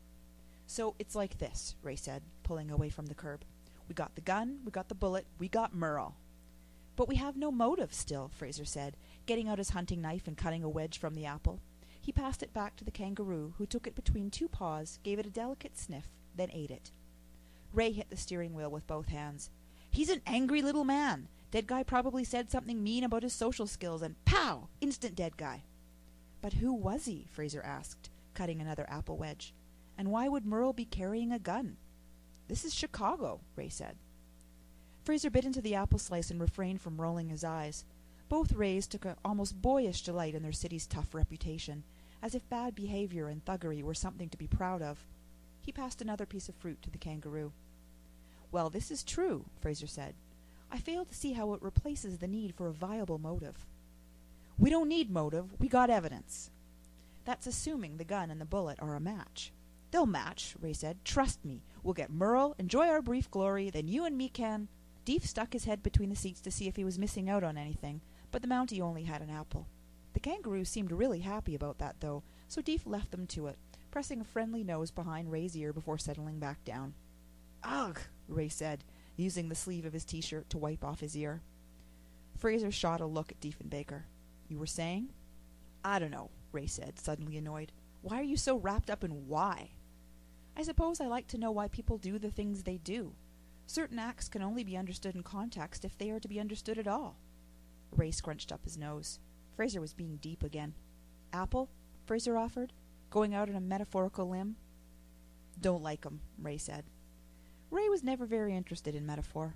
"So it's like this," Ray said, pulling away from the curb. "We got the gun, we got the bullet, we got Merle." "But we have no motive still," Fraser said, getting out his hunting knife and cutting a wedge from the apple. He passed it back to the kangaroo, who took it between two paws, gave it a delicate sniff, then ate it. Ray hit the steering wheel with both hands. "He's an angry little man. Dead guy probably said something mean about his social skills, and pow! Instant dead guy." "But who was he?" Fraser asked, cutting another apple wedge. "And why would Merle be carrying a gun?" "This is Chicago," Ray said. Fraser bit into the apple slice and refrained from rolling his eyes. Both Rays took an almost boyish delight in their city's tough reputation, as if bad behavior and thuggery were something to be proud of. He passed another piece of fruit to the kangaroo. "Well, this is true," Fraser said. "I fail to see how it replaces the need for a viable motive." "We don't need motive. We got evidence." "That's assuming the gun and the bullet are a match." "They'll match," Ray said. "Trust me. We'll get Merle, enjoy our brief glory, then you and me can—" Deef stuck his head between the seats to see if he was missing out on anything, but the Mountie only had an apple. The kangaroo seemed really happy about that, though, so Deef left them to it, pressing a friendly nose behind Ray's ear before settling back down. "Ugh," Ray said, using the sleeve of his T-shirt to wipe off his ear. Fraser shot a look at Diefenbaker. "You were saying?" "I don't know," Ray said, suddenly annoyed. "Why are you so wrapped up in why?" "I suppose I like to know why people do the things they do. Certain acts can only be understood in context if they are to be understood at all." Ray scrunched up his nose. Fraser was being deep again. "Apple?" Fraser offered, going out on a metaphorical limb. "Don't like 'em," Ray said. Ray was never very interested in metaphor.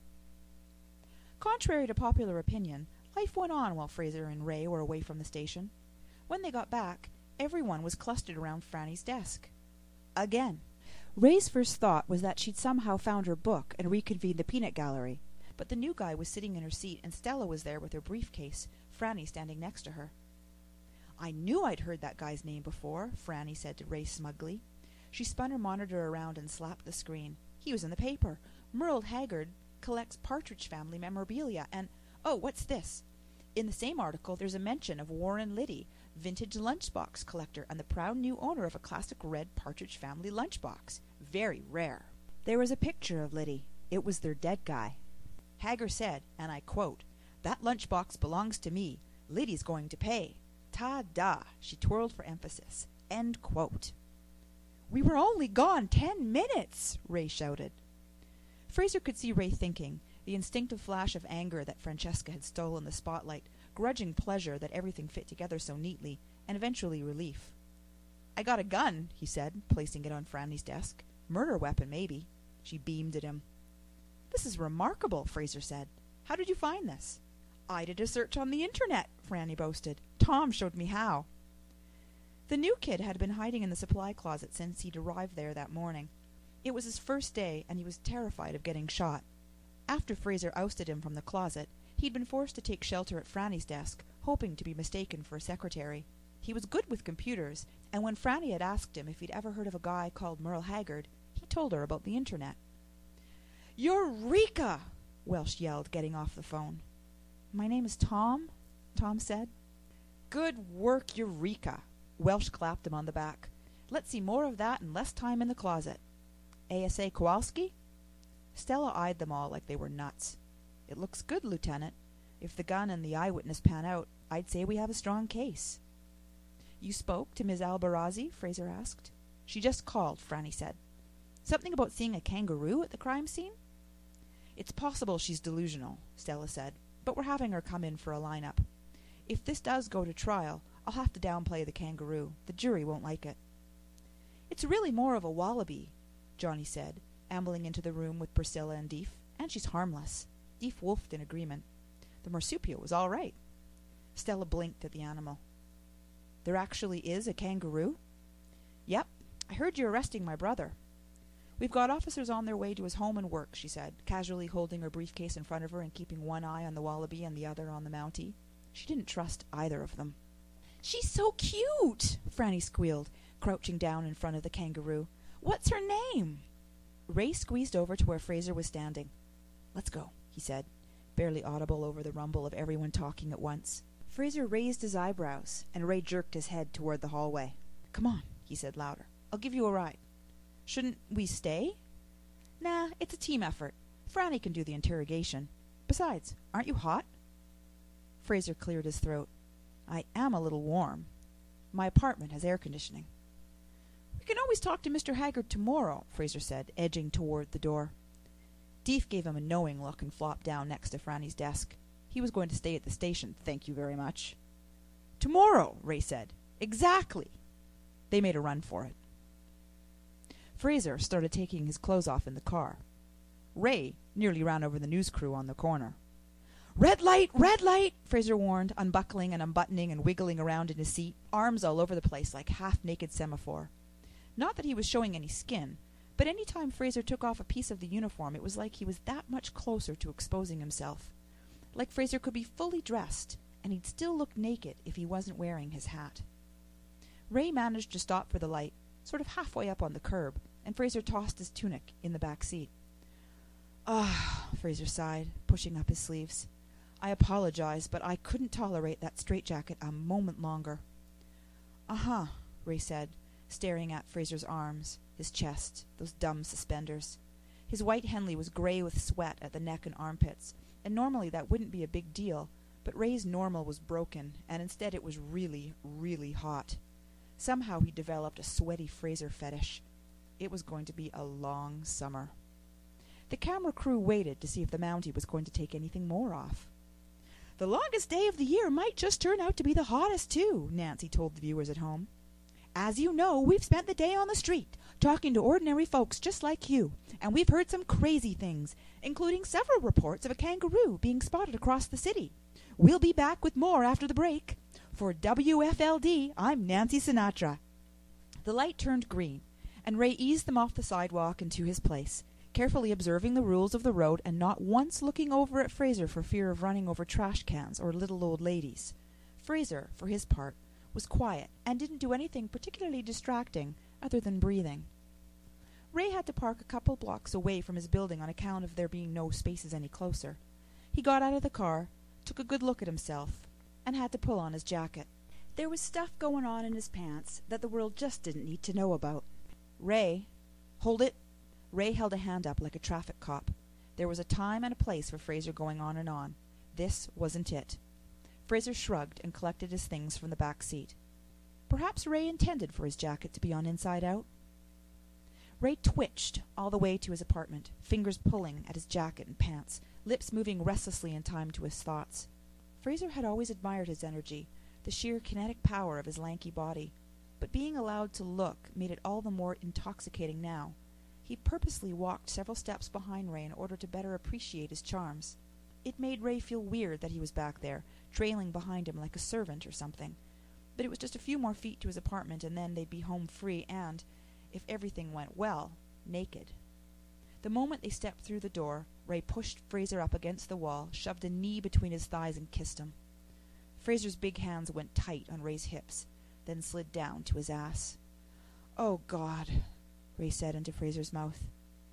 Contrary to popular opinion, life went on while Fraser and Ray were away from the station. When they got back, everyone was clustered around Franny's desk. Again. Ray's first thought was that she'd somehow found her book and reconvened the peanut gallery, but the new guy was sitting in her seat and Stella was there with her briefcase, Franny standing next to her. "I knew I'd heard that guy's name before," Franny said to Ray smugly. She spun her monitor around and slapped the screen. "He was in the paper. Merle Haggard collects Partridge Family memorabilia, and, oh, what's this? In the same article there's a mention of Warren Liddy, vintage lunchbox collector and the proud new owner of a classic red Partridge Family lunchbox. Very rare." There was a picture of Liddy. It was their dead guy. Haggard said, and I quote, "That lunchbox belongs to me. Liddy's going to pay. Ta-da," she twirled for emphasis. End quote. "We were only gone 10 minutes, Ray shouted. Fraser could see Ray thinking, the instinctive flash of anger that Francesca had stolen the spotlight, grudging pleasure that everything fit together so neatly, and eventually relief. "I got a gun," he said, placing it on Franny's desk. "Murder weapon, maybe." She beamed at him. "This is remarkable," Fraser said. "How did you find this?" "I did a search on the internet," Franny boasted. "Tom showed me how." The new kid had been hiding in the supply closet since he'd arrived there that morning. It was his first day, and he was terrified of getting shot. After Fraser ousted him from the closet, he'd been forced to take shelter at Franny's desk, hoping to be mistaken for a secretary. He was good with computers, and when Franny had asked him if he'd ever heard of a guy called Merle Haggard, he told her about the internet. "Eureka!" Welsh yelled, getting off the phone. "My name is Tom," Tom said. "Good work, Eureka!" Welsh clapped him on the back. "Let's see more of that and less time in the closet. ASA Kowalski?" Stella eyed them all like they were nuts. "It looks good, Lieutenant. If the gun and the eyewitness pan out, I'd say we have a strong case." "You spoke to Ms. Albarazi?" Fraser asked. "She just called," Franny said. "Something about seeing a kangaroo at the crime scene?" "It's possible she's delusional," Stella said, "but we're having her come in for a lineup. If this does go to trial, I'll have to downplay the kangaroo. The jury won't like it." "It's really more of a wallaby," Johnny said, ambling into the room with Priscilla and Deef, "and she's harmless." Deef wolfed in agreement. The marsupial was all right. Stella blinked at the animal. "There actually is a kangaroo?" "Yep. I heard you arresting my brother." "We've got officers on their way to his home and work," she said, casually holding her briefcase in front of her and keeping one eye on the wallaby and the other on the Mountie. She didn't trust either of them. "She's so cute!" Franny squealed, crouching down in front of the kangaroo. "What's her name?" Ray squeezed over to where Fraser was standing. "Let's go," he said, barely audible over the rumble of everyone talking at once. Fraser raised his eyebrows, and Ray jerked his head toward the hallway. "Come on," he said louder. "I'll give you a ride." "Shouldn't we stay?" "Nah, it's a team effort. Franny can do the interrogation. Besides, aren't you hot?" Fraser cleared his throat. "I am a little warm. My apartment has air conditioning." "We can always talk to Mr. Haggard tomorrow," Fraser said, edging toward the door. Deef gave him a knowing look and flopped down next to Franny's desk. He was going to stay at the station, thank you very much. "Tomorrow," Ray said. "Exactly." They made a run for it. Fraser started taking his clothes off in the car. Ray nearly ran over the news crew on the corner. "Red light! Red light!" Fraser warned, unbuckling and unbuttoning and wiggling around in his seat, arms all over the place like half-naked semaphore. Not that he was showing any skin, but any time Fraser took off a piece of the uniform it was like he was that much closer to exposing himself. Like Fraser could be fully dressed, and he'd still look naked if he wasn't wearing his hat. Ray managed to stop for the light, sort of halfway up on the curb, and Fraser tossed his tunic in the back seat. "Ah," Fraser sighed, pushing up his sleeves. "I apologize, but I couldn't tolerate that straitjacket a moment longer." "Uh-huh," Ray said, staring at Fraser's arms, his chest, those dumb suspenders. His white Henley was gray with sweat at the neck and armpits, and normally that wouldn't be a big deal, but Ray's normal was broken, and instead it was really, really hot. Somehow he developed a sweaty Fraser fetish. It was going to be a long summer. The camera crew waited to see if the Mountie was going to take anything more off. "The longest day of the year might just turn out to be the hottest, too," Nancy told the viewers at home. "As you know, we've spent the day on the street, talking to ordinary folks just like you, and we've heard some crazy things, including several reports of a kangaroo being spotted across the city. We'll be back with more after the break. For WFLD, I'm Nancy Sinatra." The light turned green, and Ray eased them off the sidewalk and to his place, carefully observing the rules of the road and not once looking over at Fraser for fear of running over trash cans or little old ladies. Fraser, for his part, was quiet and didn't do anything particularly distracting other than breathing. Ray had to park a couple blocks away from his building on account of there being no spaces any closer. He got out of the car, took a good look at himself, and had to pull on his jacket. There was stuff going on in his pants that the world just didn't need to know about. "Ray, hold it." Ray held a hand up like a traffic cop. There was a time and a place for Fraser going on and on. This wasn't it. Fraser shrugged and collected his things from the back seat. Perhaps Ray intended for his jacket to be on inside out. Ray twitched all the way to his apartment, fingers pulling at his jacket and pants, lips moving restlessly in time to his thoughts. Fraser had always admired his energy, the sheer kinetic power of his lanky body, but being allowed to look made it all the more intoxicating now. He purposely walked several steps behind Ray in order to better appreciate his charms. It made Ray feel weird that he was back there, trailing behind him like a servant or something. But it was just a few more feet to his apartment, and then they'd be home free and, if everything went well, naked. The moment they stepped through the door, Ray pushed Fraser up against the wall, shoved a knee between his thighs, and kissed him. Fraser's big hands went tight on Ray's hips. then slid down to his ass. "Oh, God," Ray said into Fraser's mouth.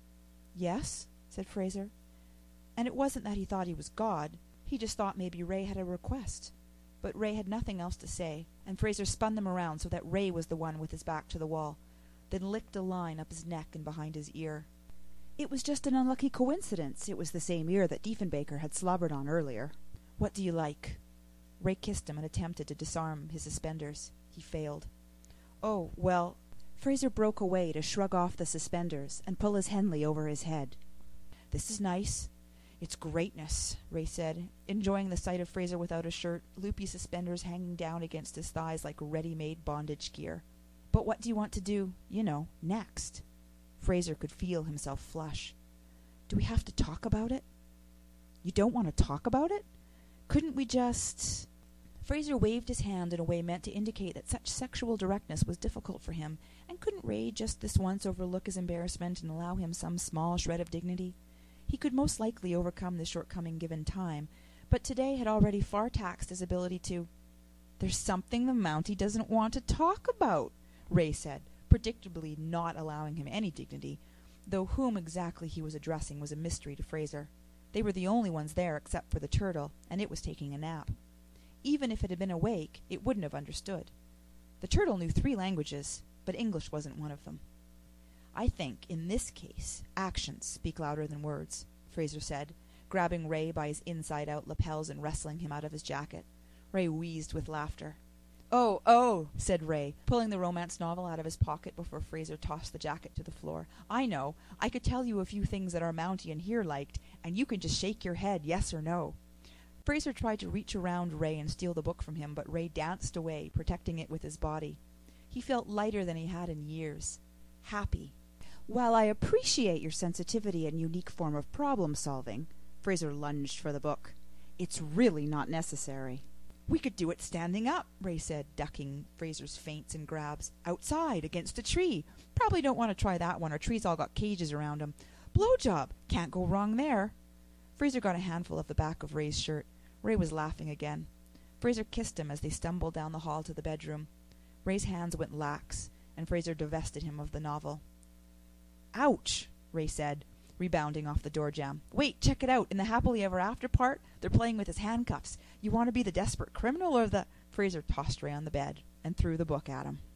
"Yes?" said Fraser. And it wasn't that he thought he was God. He just thought maybe Ray had a request. But Ray had nothing else to say, and Fraser spun them around so that Ray was the one with his back to the wall, then licked a line up his neck and behind his ear. It was just an unlucky coincidence. It was the same ear that Diefenbaker had slobbered on earlier. "What do you like?" Ray kissed him and attempted to disarm his suspenders. He failed. "Oh, well—" Fraser broke away to shrug off the suspenders and pull his Henley over his head. "This is nice. It's greatness," Ray said, enjoying the sight of Fraser without a shirt, loopy suspenders hanging down against his thighs like ready-made bondage gear. "But what do you want to do, next?" Fraser could feel himself flush. "Do we have to talk about it?" "You don't want to talk about it? Couldn't we just—" Fraser waved his hand in a way meant to indicate that such sexual directness was difficult for him, and couldn't Ray just this once overlook his embarrassment and allow him some small shred of dignity? He could most likely overcome the shortcoming given time, but today had already far taxed his ability to— "There's something the Mountie doesn't want to talk about," Ray said, predictably not allowing him any dignity, though whom exactly he was addressing was a mystery to Fraser. They were the only ones there except for the turtle, and it was taking a nap. Even if it had been awake, it wouldn't have understood. The turtle knew 3 languages, but English wasn't one of them. "I think, in this case, actions speak louder than words," Fraser said, grabbing Ray by his inside-out lapels and wrestling him out of his jacket. Ray wheezed with laughter. Oh, said Ray, pulling the romance novel out of his pocket before Fraser tossed the jacket to the floor. "I know. I could tell you a few things that our Mountie in here liked, and you can just shake your head, yes or no." Fraser tried to reach around Ray and steal the book from him, but Ray danced away, protecting it with his body. He felt lighter than he had in years. Happy. "While I appreciate your sensitivity and unique form of problem-solving," Fraser lunged for the book, "it's really not necessary." "We could do it standing up," Ray said, ducking Fraser's feints and grabs. "Outside, against a tree. Probably don't want to try that one. Our trees all got cages around 'em. Blowjob. Can't go wrong there." Fraser got a handful of the back of Ray's shirt. Ray was laughing again. Fraser kissed him as they stumbled down the hall to the bedroom. Ray's hands went lax, and Fraser divested him of the novel. "Ouch," Ray said, rebounding off the door jamb. "Wait, check it out. In the happily ever after part, they're playing with his handcuffs. You want to be the desperate criminal or the—" Fraser tossed Ray on the bed and threw the book at him.